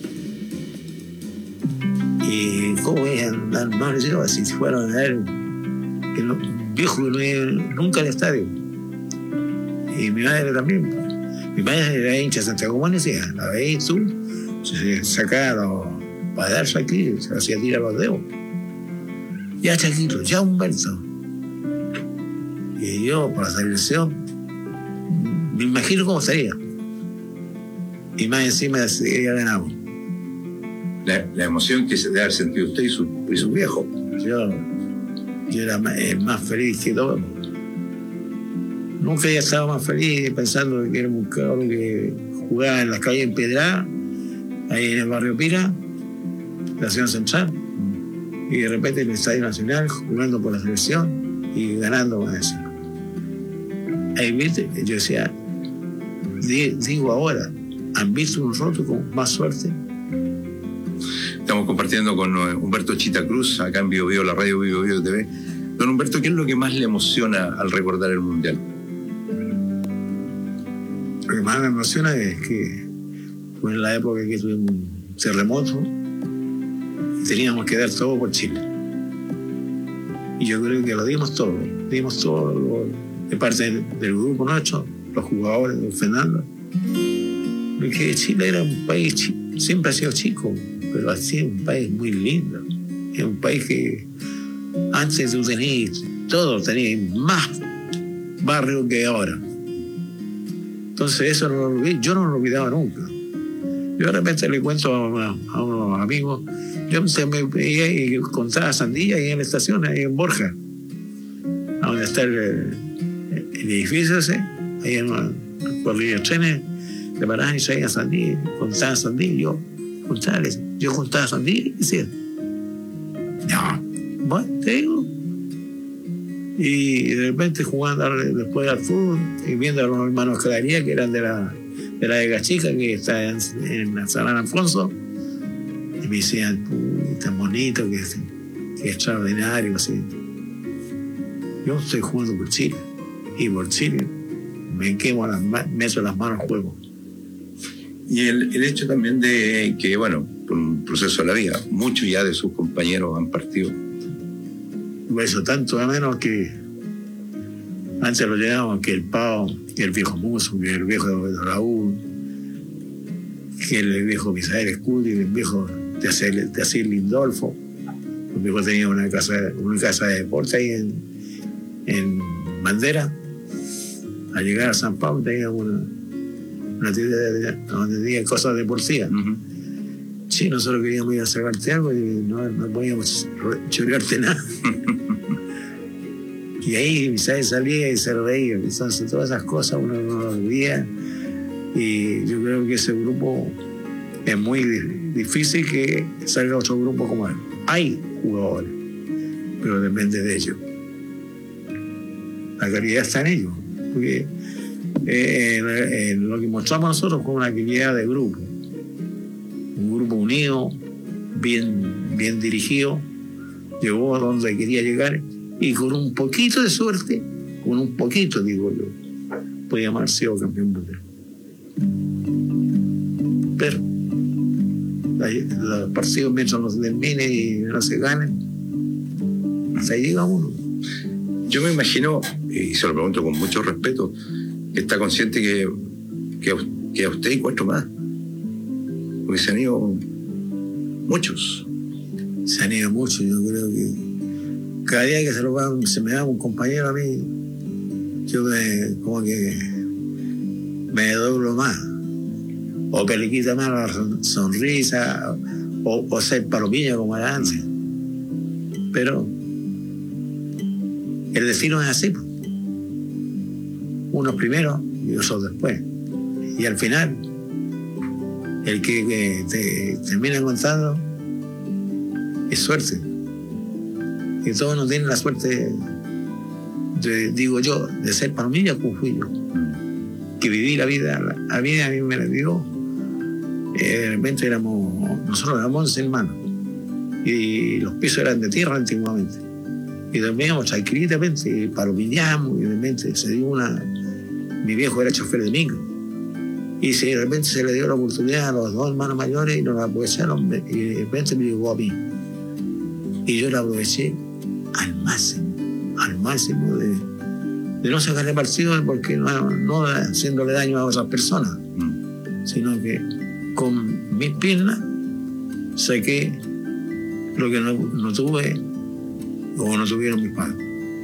Y cómo veían, no les digo, si fueron a ver que no, viejo que no iba nunca al estadio. Y mi madre también. Mi madre era hincha de Santiago Juan y decía, la veis tú, se sacaba los padazos aquí, se hacía tirar los dedos. Ya Chaquito, ya Humberto. Y yo, por la selección, me imagino cómo estaría. Y más encima ya ganamos. La, la emoción que se debe haber sentido usted y su, y su viejo. Yo, yo era más, el más feliz que todo. Nunca había estado más feliz pensando que era un cabrón que jugaba en las calles empedradas, ahí en el barrio Pira, la ciudad central, y de repente en el Estadio Nacional jugando por la selección y ganando con eso. Ahí viste, yo decía, digo ahora, ¿han visto nosotros con más suerte? Estamos compartiendo con Humberto Chita Cruz, acá en Bio Bio, la radio Bio Bio T V. Don Humberto, ¿qué es lo que más le emociona al recordar el Mundial? Lo que más me emociona es que fue en la época que tuvimos un terremoto y teníamos que dar todo por Chile. Y yo creo que lo dimos todo, dimos todo lo, de parte del, del grupo nuestro, los jugadores, don Fernando. Porque Chile era un país, siempre ha sido chico, pero así un país muy lindo. Es un país que antes tú tenías todo, tenías más barrio que ahora. Entonces eso no lo olvidé, yo no lo olvidaba nunca. Yo de repente le cuento a, a unos amigos, yo me veía y contaba sandía ahí en la estación, ahí en Borja, a donde está el, el edificio ese, ahí en por los trenes, de paraban y traían sandía, contaban sandía, y yo contaba, yo contaba sandía y decía, no, bueno, te digo. Y de repente jugando después al fútbol y viendo a los hermanos Claría, que eran de la de la Vega Chica, que está en, en San Alfonso, y me decían, puta, bonito, que, que extraordinario, así. Yo estoy jugando por Chile, y por Chile me quemo las manos, meto las manos al juego. Y el, el hecho también de que, bueno, por un proceso de la vida, muchos ya de sus compañeros han partido. Eso tanto de menos que antes lo llevábamos que el Pau, que el viejo Muso, que el viejo de Raúl, que el viejo Misael Escudi, el viejo de Asir Lindolfo. El viejo tenía una casa, una casa de deporte ahí en, en Bandera. Al llegar a San Pablo tenía una, una tienda donde tenía cosas deportivas. Uh-huh. Sí, nosotros queríamos ir a sacarte algo y no, no podíamos chorearte nada. Y ahí Misael salía y se reía. Entonces todas esas cosas uno no las veía. Y yo creo que ese grupo es muy difícil que salga otro grupo como él. Hay jugadores, pero depende de ellos. La calidad está en ellos. Porque eh, eh, lo que mostramos nosotros fue una calidad de grupo. Un grupo unido, bien, bien dirigido, llegó a donde quería llegar y con un poquito de suerte, con un poquito, digo yo, podía haber sido campeón mundial. Pero los partidos mientras no se terminen y no se ganen, hasta ahí llega uno. Yo me imagino, y se lo pregunto con mucho respeto, que está consciente que, que, que a usted y cuatro más, porque se han ido muchos. Se han ido muchos, yo creo que cada día que se, lo va, se me da un compañero a mí, yo me, como que me doblo más. O que le quita más la sonrisa, o, o ser palomilla como era antes. Pero el destino es así. Unos primero y otros después. Y al final, el que, que te termina contando es suerte. Y todos no tienen la suerte, de, digo yo, de ser palomilla como fui yo. Que viví la vida, la vida a mí me la dio. Eh, de repente éramos, nosotros éramos once hermanos y los pisos eran de tierra antiguamente y dormíamos tranquilamente y palomillamos y de repente se dio una, mi viejo era chofer de micro y si de repente se le dio la oportunidad a los dos hermanos mayores y nos la aprovecharon y de repente me llegó a mí y yo la aproveché al máximo, al máximo de, de no sacarle partido porque no, no haciéndole daño a otras personas, mm. sino que con mis piernas saqué lo que no, no tuve o no tuvieron mis padres.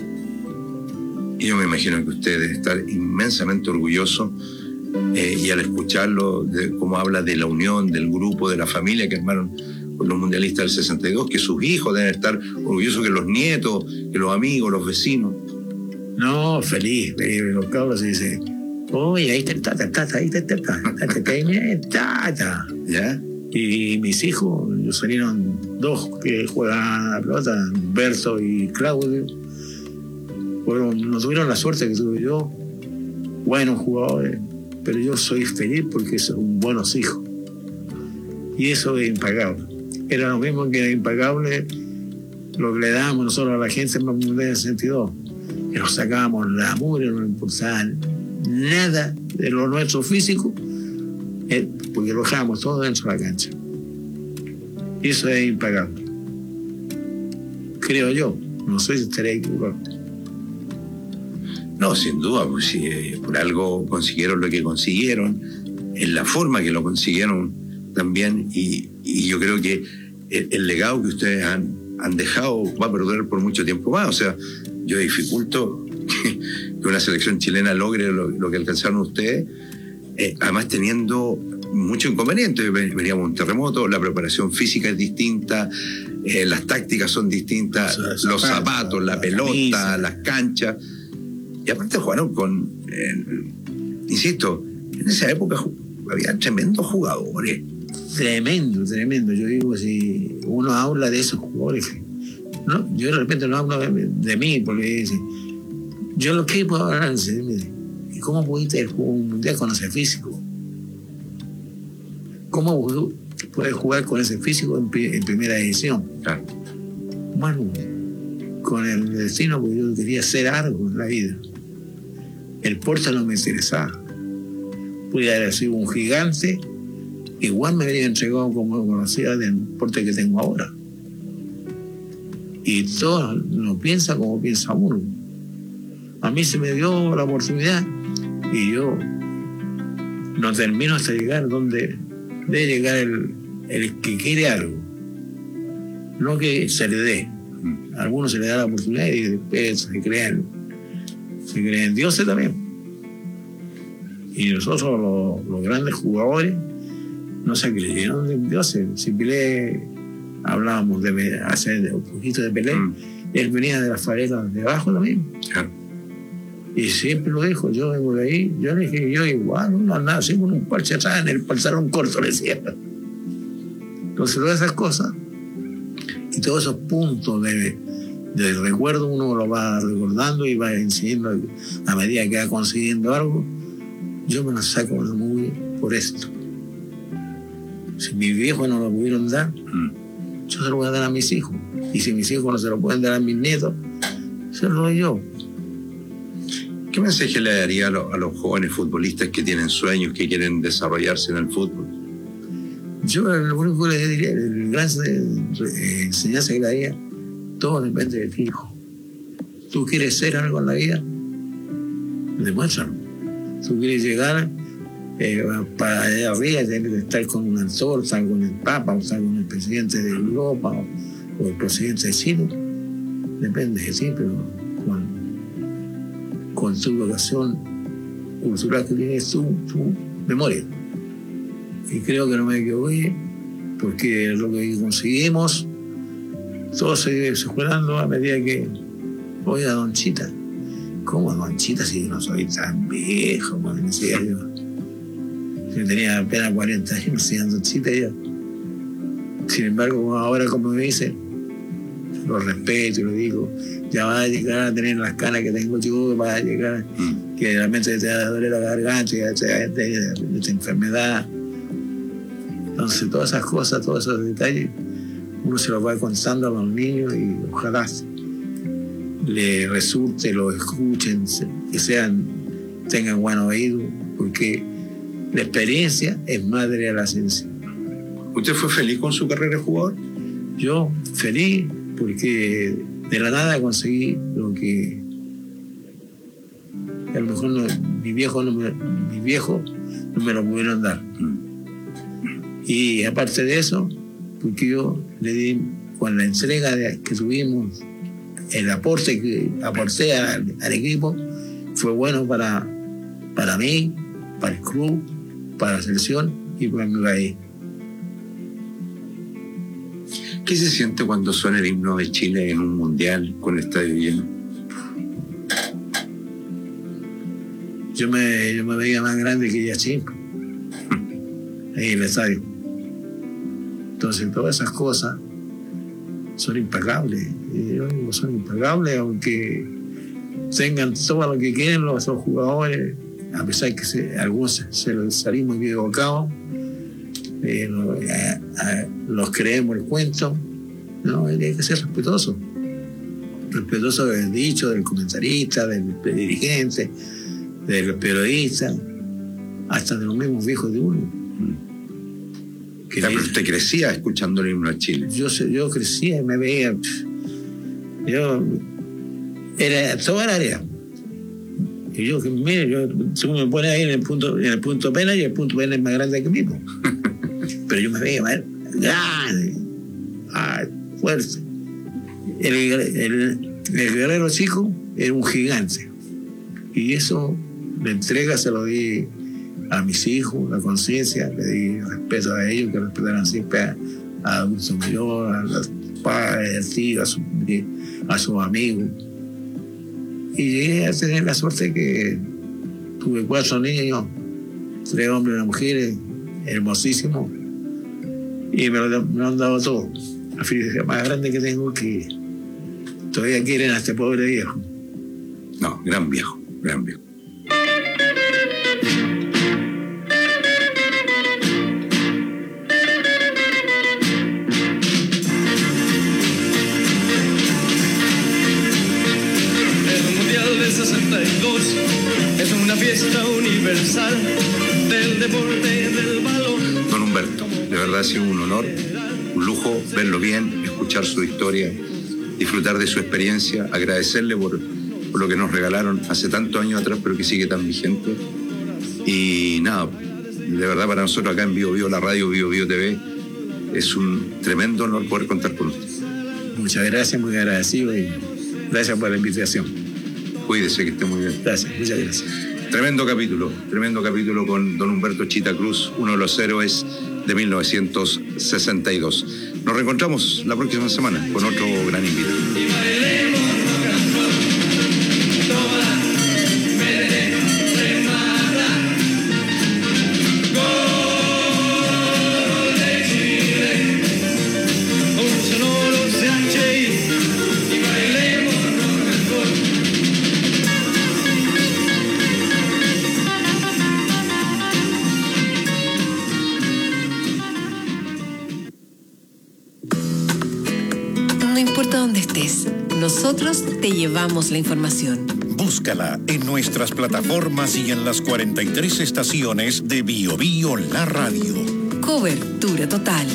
Y yo me imagino que usted debe estar inmensamente orgulloso eh, y al escucharlo, de cómo habla de la unión, del grupo, de la familia que armaron con los mundialistas del sesenta y dos, que sus hijos deben estar orgullosos, que los nietos, que los amigos, los vecinos. No, feliz, feliz. Los cabros se dicen, oye, ahí está el tata, el tata, ahí está el tata, el tata, el tata. ¿Ya? Y mis hijos, salieron dos que juegan a la pelota, Berto y Claudio. Bueno, no tuvieron la suerte que tuve yo, buenos jugadores, pero yo soy feliz porque son buenos hijos. Y eso es impagable. Era lo mismo que era impagable lo que le dábamos nosotros a la gente en el Mundial sesenta y dos, que nos sacábamos la mugre, no nos importaba nada de lo nuestro físico, eh, porque lo dejábamos todo dentro de la cancha. Y eso es impagable. Creo yo. No sé si estaré equivocado. No, sin duda, pues si eh, por algo consiguieron lo que consiguieron, en la forma que lo consiguieron también, y, y yo creo que el, el legado que ustedes han, han dejado va a perdurar por mucho tiempo más. O sea, yo dificulto que, que una selección chilena logre lo, lo que alcanzaron ustedes, eh, además teniendo muchos inconvenientes. Veníamos un terremoto, la preparación física es distinta, eh, las tácticas son distintas, los zapatos, los zapatos la, la pelota, camisa, las canchas. Y aparte jugaron con, eh, insisto, en esa época había tremendos jugadores. Tremendo, tremendo. Yo digo, si uno habla de esos jugadores, no, yo de repente no hablo de, de mí, porque dice, yo lo que puedo hablar es de ¿y cómo pudiste jugar un mundial con ese físico? ¿Cómo puedes jugar con ese físico en, en primera edición? Claro. Bueno, con el destino, porque yo quería hacer algo en la vida. El Porta no me interesaba. Pude haber sido un gigante, igual me habría entregado como conocida del Porta que tengo ahora. Y todo no piensa como piensa uno. A mí se me dio la oportunidad y yo no termino hasta llegar donde debe llegar el, el que quiere algo. No que se le dé. A algunos se le da la oportunidad y después se creen, se creen dioses también. Y nosotros, los, los grandes jugadores, no se creyeron de dioses. Si Pelé, hablábamos de hacer un poquito de Pelé, mm. él venía de las favelas de abajo también. Claro. Y siempre lo dijo, yo vengo de ahí, yo le dije, yo igual, no andaba así con un parche atrás en el pantalón corto, le decía. Entonces, todas esas cosas y todos esos puntos de, de recuerdo uno lo va recordando y va enseñando a medida que va consiguiendo algo. Yo me lo saco de muy por esto. Si mis viejos no lo pudieron dar, mm. yo se lo voy a dar a mis hijos. Y si mis hijos no se lo pueden dar a mis nietos, se lo doy yo. ¿Qué mensaje le daría a, lo, a los jóvenes futbolistas que tienen sueños, que quieren desarrollarse en el fútbol? Yo lo único que les diría, el gran eh, enseñanza que le daría, todo depende de ti, hijo. ¿Tú quieres ser algo en la vida? Demuéstralo. ¿Tú quieres llegar eh, para allá arriba, tienes que estar con un actor, estar con el Papa, o estar con el presidente de Europa o, o el presidente de Chile? Depende de ti, pero con, con tu vocación cultural que tienes tú, tu memoria. Y creo que no me equivoqué, porque lo que conseguimos, todo se iba mejorando a medida que, oiga, Don Chita, ¿cómo Don Chita si no soy tan viejo? Como decía yo. Yo tenía apenas cuarenta años, me decían Don Chita ya. Sin embargo, ahora como me dicen, lo respeto y lo digo, ya va a llegar a tener las canas que tengo yo, va a llegar mm. que realmente te va a doler la garganta, que te de esta enfermedad. Entonces todas esas cosas, todos esos detalles, uno se los va contando a los niños y ojalá le resulte, lo escuchen, que sean, tengan buen oído, porque la experiencia es madre de la ciencia. ¿Usted fue feliz con su carrera de jugador? Yo feliz porque de la nada conseguí lo que a lo mejor no, mi viejo no me, mi viejo no me lo pudieron dar. Y aparte de eso, porque yo le di, con la entrega de, que tuvimos, el aporte que aporté al, al equipo, fue bueno para, para mí, para el club, para la selección y para mi país. ¿Qué se siente cuando suena el himno de Chile en un mundial con el estadio lleno? Yo me, yo me veía más grande que Yachín, ahí en el estadio. Entonces todas esas cosas son impagables. Yo digo, son impagables, aunque tengan todo lo que quieren los, los jugadores, a pesar que se, algunos se, se salimos equivocados, eh, lo, a, a, los creemos el cuento. No, hay que ser respetuoso. Respetuoso del dicho, del comentarista, del dirigente, del periodista, hasta de los mismos viejos de uno. Que pero usted crecía escuchando el himno a Chile. Yo, yo crecía y me veía. Yo era toda el área. Y yo, mire, yo, según me pone ahí en el punto, en el punto pena, y el punto pena es más grande que mí. Pero yo me veía más grande, ay, fuerte. El, el, el guerrero chico era un gigante. Y eso, la entrega se lo di a mis hijos, la conciencia, le di respeto a ellos, que respetaran siempre a, a adultos mayores, a los padres, al tío, a, su, a sus amigos. Y llegué a tener la suerte que tuve cuatro niños, tres hombres y una mujer, hermosísimos, y me lo, me lo han dado todo. La felicidad más grande que tengo, que todavía quieren a este pobre viejo. No, gran viejo, gran viejo. Es una fiesta universal del deporte del balón. Don Humberto, de verdad ha sido un honor, un lujo verlo bien, escuchar su historia, disfrutar de su experiencia, agradecerle por, por lo que nos regalaron hace tantos años atrás, pero que sigue tan vigente. Y nada, de verdad para nosotros acá en Bio Bio, la radio Bio Bio T V, es un tremendo honor poder contar con usted. Muchas gracias, muy agradecido y gracias por la invitación. Cuídese, que esté muy bien. Gracias, muchas gracias. Tremendo capítulo, tremendo capítulo con don Humberto Chita Cruz, uno de los héroes de mil novecientos sesenta y dos. Nos reencontramos la próxima semana con otro gran invitado. Nosotros te llevamos la información. Búscala en nuestras plataformas y en las cuarenta y tres estaciones de Bio Bio La Radio. Cobertura total.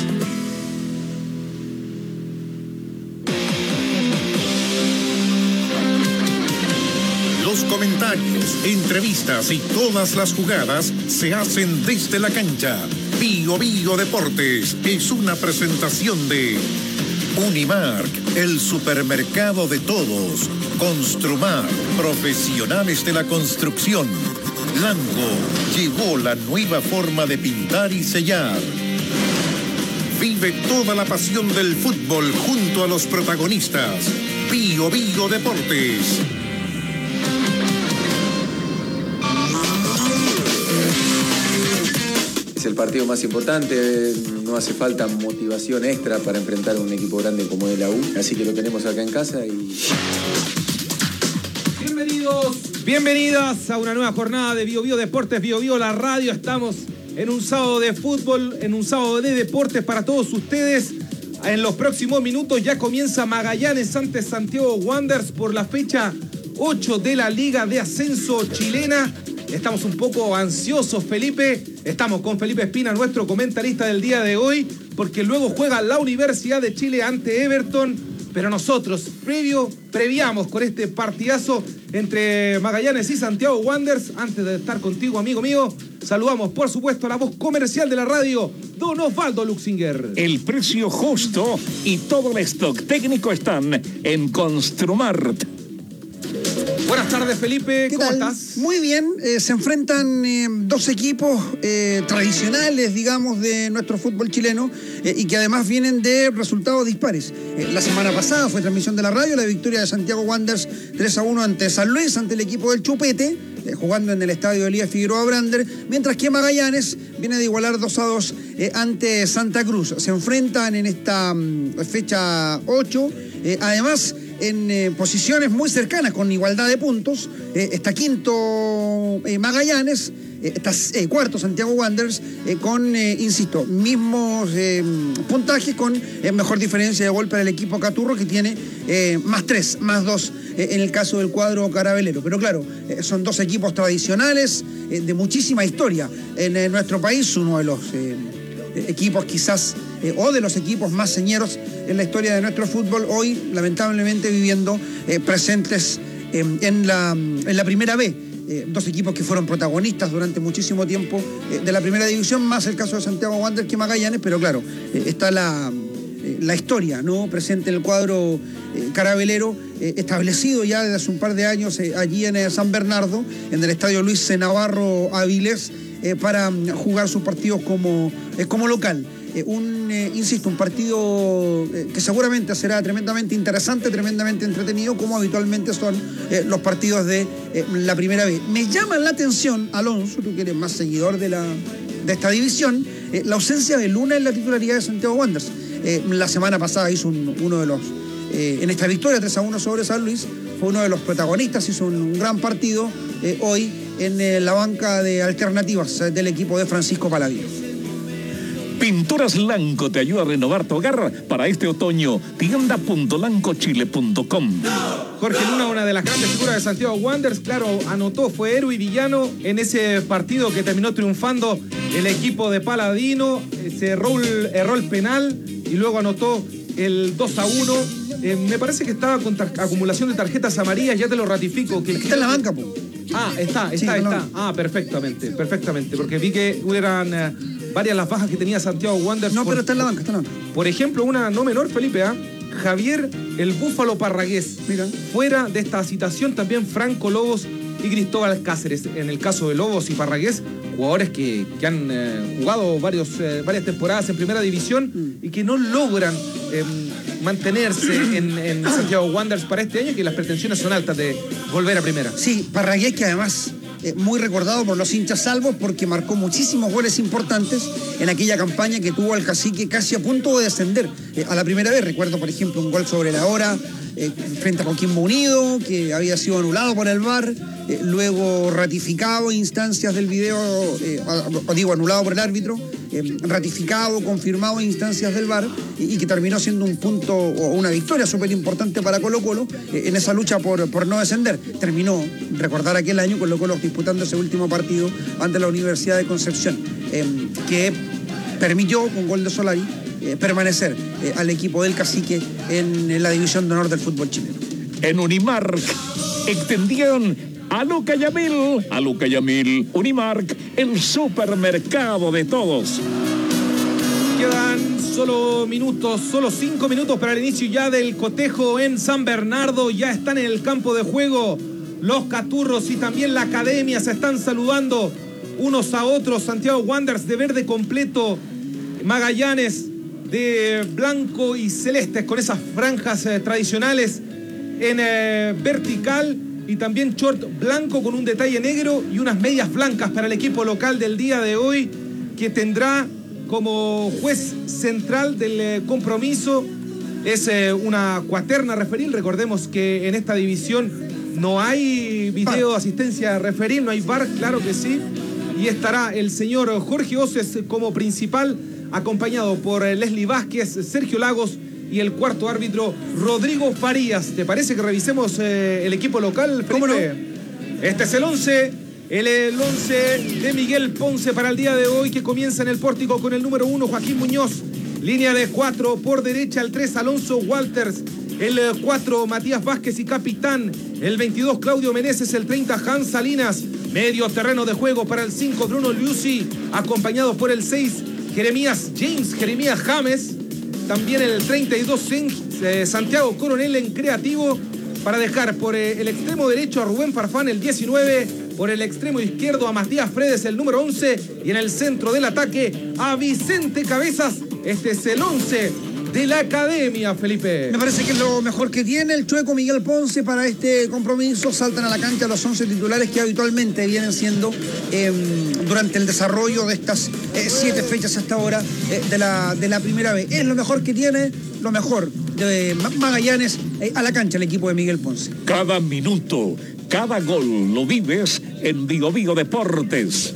Los comentarios, entrevistas y todas las jugadas se hacen desde la cancha. Bio Bio Deportes es una presentación de Unimark, el supermercado de todos. Construmar, profesionales de la construcción. Blanco llegó la nueva forma de pintar y sellar. Vive toda la pasión del fútbol junto a los protagonistas. Bio Bio Deportes. Es el partido más importante, no hace falta motivación extra para enfrentar a un equipo grande como es la U, así que lo tenemos acá en casa y... Bienvenidos, bienvenidas a una nueva jornada de Bio Bio Deportes, Bio Bio La Radio. Estamos en un sábado de fútbol, en un sábado de deportes para todos ustedes. En los próximos minutos ya comienza Magallanes ante Santiago Wanderers por la fecha ocho de la Liga de Ascenso chilena. Estamos un poco ansiosos, Felipe. Estamos con Felipe Espina, nuestro comentarista del día de hoy, porque luego juega la Universidad de Chile ante Everton. Pero nosotros, previo, previamos con este partidazo entre Magallanes y Santiago Wanderers. Antes de estar contigo, amigo mío, saludamos, por supuesto, a la voz comercial de la radio, don Osvaldo Luxinger. El precio justo y todo el stock técnico están en Construmart. Buenas tardes, Felipe. ¿Qué ¿Cómo tal? estás? Muy bien. Eh, se enfrentan eh, dos equipos eh, tradicionales, digamos, de nuestro fútbol chileno eh, y que además vienen de resultados dispares. Eh, la semana pasada fue transmisión de la radio, la victoria de Santiago Wanderers tres a uno ante San Luis, ante el equipo del Chupete, eh, jugando en el estadio Elías Figueroa Brander, mientras que Magallanes viene de igualar dos a dos eh, ante Santa Cruz. Se enfrentan en esta um, fecha ocho. Eh, además, en eh, posiciones muy cercanas, con igualdad de puntos. Eh, está quinto eh, Magallanes, eh, está eh, cuarto Santiago Wanderers, eh, con, eh, insisto, mismos eh, puntajes, con eh, mejor diferencia de gol para el equipo Caturro, que tiene eh, más tres, más dos eh, en el caso del cuadro carabelero. Pero claro, eh, son dos equipos tradicionales eh, de muchísima historia en, en nuestro país, uno de los eh, equipos quizás, eh, o de los equipos más señeros en la historia de nuestro fútbol, hoy lamentablemente viviendo eh, presentes eh, en, la, en la primera B. Eh, dos equipos que fueron protagonistas durante muchísimo tiempo eh, de la primera división, más el caso de Santiago Wanderers que Magallanes, pero claro, eh, está la, eh, la historia, ¿no?, presente en el cuadro eh, carabelero, eh, establecido ya desde hace un par de años eh, allí en eh, San Bernardo, en el estadio Luis C. Navarro Avilés, eh, para um, jugar sus partidos como, eh, como local. Eh, un, eh, insisto, un partido eh, que seguramente será tremendamente interesante, tremendamente entretenido, como habitualmente son eh, los partidos de eh, la primera B. Me llama la atención, Alonso, tú que eres más seguidor de, la, de esta división, eh, la ausencia de Luna en la titularidad de Santiago Wanderers. Eh, la semana pasada hizo un, uno de los, eh, en esta victoria tres a uno sobre San Luis, fue uno de los protagonistas, hizo un, un gran partido eh, hoy en eh, la banca de alternativas eh, del equipo de Francisco Palavio. Pinturas Lanco te ayuda a renovar tu hogar para este otoño. tienda punto lanco chile punto com. Jorge Luna, una de las grandes figuras de Santiago Wanderers, claro, anotó, fue héroe y villano en ese partido que terminó triunfando el equipo de Paladino. Se erró el, erró el penal y luego anotó el dos a uno. Eh, me parece que estaba con acumulación de tarjetas amarillas, ya te lo ratifico. Que está en la banca, po. Ah, está, está, sí, está. No. Ah, perfectamente, perfectamente, porque vi que eran eh, varias las bajas que tenía Santiago Wanderers. No, por, pero está en la banca, está en la banca. Por ejemplo, una no menor, Felipe, ¿eh? Javier el Búfalo Parragués. Mira. Fuera de esta citación también Franco Lobos y Cristóbal Cáceres. En el caso de Lobos y Parragués, jugadores que, que han eh, jugado varios, eh, varias temporadas en primera división mm. y que no logran eh, mantenerse en, en Santiago Wanderers para este año, que las pretensiones son altas de volver a primera. Sí, Parragués, que además eh, muy recordado por los hinchas salvos porque marcó muchísimos goles importantes en aquella campaña que tuvo al Cacique casi a punto de descender eh, a la primera vez. Recuerdo, por ejemplo, un gol sobre la hora eh, frente a Coquimbo Unido, que había sido anulado por el V A R, eh, luego ratificado instancias del video, eh, digo, anulado por el árbitro, eh, ratificado, confirmado en instancias del V A R y, y que terminó siendo un punto o una victoria súper importante para Colo Colo eh, en esa lucha por, por no descender. Terminó, recordar aquel año, Colo Colo disputando ese último partido ante la Universidad de Concepción, eh, que permitió con gol de Solari eh, permanecer eh, al equipo del Cacique en, en la división de honor del fútbol chileno. En Unimark extendieron a Luca Yamil, a Luca Yamil, Unimark, el supermercado de todos. Quedan solo minutos, solo cinco minutos para el inicio ya del cotejo en San Bernardo. Ya están en el campo de juego los Caturros y también la Academia. Se están saludando unos a otros. Santiago Wanderers de verde completo, Magallanes de blanco y celeste con esas franjas eh, tradicionales en eh, vertical y también short blanco con un detalle negro y unas medias blancas para el equipo local del día de hoy, que tendrá como juez central del eh, compromiso es eh, una cuaterna referil. Recordemos que en esta división no hay video asistencia referil, no hay V A R, claro que sí, y estará el señor Jorge Oces como principal, acompañado por eh, Leslie Vázquez, Sergio Lagos y el cuarto árbitro, Rodrigo Farías. ¿Te parece que revisemos eh, el equipo local, Felipe? ¿Cómo no? Este es el once, el, el once de Miguel Ponce para el día de hoy, que comienza en el pórtico con el número uno, Joaquín Muñoz. Línea de cuatro, por derecha el tres, Alonso Walters. El cuatro, Matías Vázquez y capitán. El veintidós, Claudio Meneses. El treinta, Hans Salinas. Medio terreno de juego para el cinco, Bruno Liuzzi, acompañado por el seis, Jeremías James, Jeremías James. También el treinta y dos, eh, Santiago Coronel en creativo, para dejar por eh, el extremo derecho a Rubén Farfán, el diecinueve, por el extremo izquierdo a Matías Fredes, el número once, y en el centro del ataque a Vicente Cabezas. Este es el once de la Academia, Felipe. Me parece que es lo mejor que tiene el chueco Miguel Ponce para este compromiso. Saltan a la cancha los once titulares que habitualmente vienen siendo eh, durante el desarrollo de estas eh, siete fechas hasta ahora eh, de, la, de la primera vez. Es lo mejor que tiene, lo mejor de Magallanes eh, a la cancha el equipo de Miguel Ponce. Cada minuto, cada gol lo vives en Bio Bio Deportes.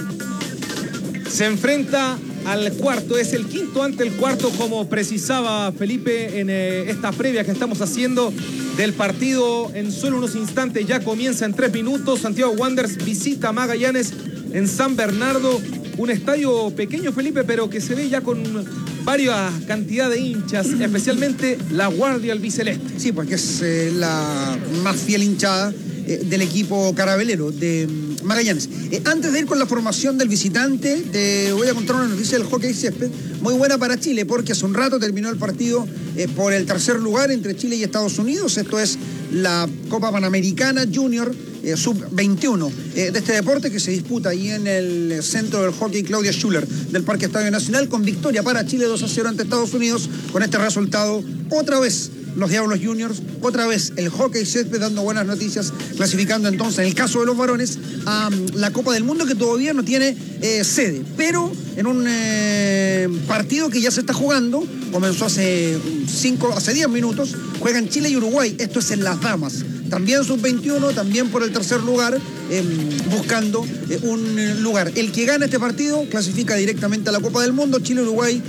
Se enfrenta al cuarto, es el quinto ante el cuarto, como precisaba Felipe en eh, esta previa que estamos haciendo del partido. En solo unos instantes ya comienza en tres minutos. Santiago Wanderers visita a Magallanes en San Bernardo, un estadio pequeño, Felipe, pero que se ve ya con varias cantidad de hinchas, especialmente la Guardia Albiceleste. Sí, porque es eh, la más fiel hinchada eh, del equipo carabelero de Magallanes. Eh, antes de ir con la formación del visitante, te voy a contar una noticia del hockey césped muy buena para Chile, porque hace un rato terminó el partido eh, por el tercer lugar entre Chile y Estados Unidos. Esto es la Copa Panamericana Junior eh, sub veintiuno eh, de este deporte, que se disputa ahí en el centro del hockey Claudia Schuller del Parque Estadio Nacional, con victoria para Chile dos a cero ante Estados Unidos. Con este resultado, otra vez los Diablos Juniors, otra vez el hockey césped dando buenas noticias, clasificando entonces, en el caso de los varones, a um, la Copa del Mundo, que todavía no tiene eh, sede, pero en un eh, partido que ya se está jugando, comenzó hace cinco, hace diez minutos, juegan Chile y Uruguay. Esto es en las damas, también sub veintiuno, también por el tercer lugar, eh, buscando eh, un lugar. El que gana este partido clasifica directamente a la Copa del Mundo. Chile-Uruguay,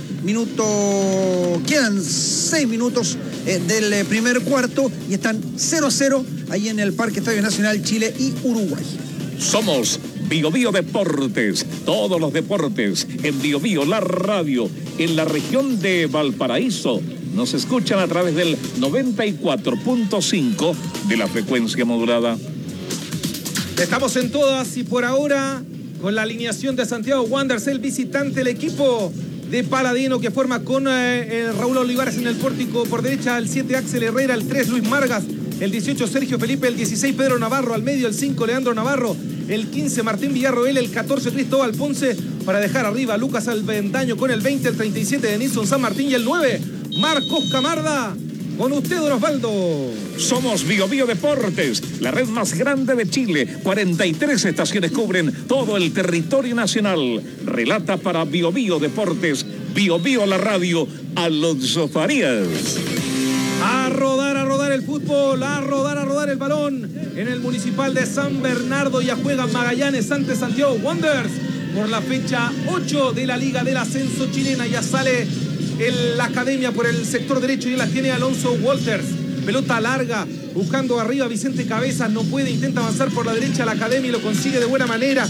minuto, quedan seis minutos eh, del eh, primer cuarto y están cero a cero ahí en el Parque Estadio Nacional, Chile y Uruguay. Somos Bio Bio Deportes, todos los deportes en Bio Bio, la radio, en la región de Valparaíso. Nos escuchan a través del noventa y cuatro punto cinco de la frecuencia modulada. Estamos en todas y por ahora con la alineación de Santiago Wanderers, el visitante, el equipo de Paladino, que forma con eh, Raúl Olivares en el pórtico, por derecha el siete, Axel Herrera, el tres, Luis Margas, el dieciocho, Sergio Felipe, el dieciséis, Pedro Navarro, al medio el cinco, Leandro Navarro, el quince, Martín Villarroel, el catorce, Cristóbal Ponce, para dejar arriba a Lucas Alvendaño con el veinte, el treinta y siete, Denilson San Martín, y el nueve, Marcos Camarda. Con usted, don Osvaldo. Somos Bio Bio Deportes, la red más grande de Chile. cuarenta y tres estaciones cubren todo el territorio nacional. Relata para Bio Bio Deportes, Bio Bio la radio, Alonso Farías. A rodar, a rodar el fútbol, a rodar, a rodar el balón en el Municipal de San Bernardo. Ya juegan Magallanes ante Santiago Wanderers. por la fecha ocho de la Liga del Ascenso chilena. Ya sale el, la academia por el sector derecho y la tiene Alonso Walters. Pelota larga, buscando arriba Vicente Cabezas, no puede, intenta avanzar por la derecha la academia y lo consigue de buena manera.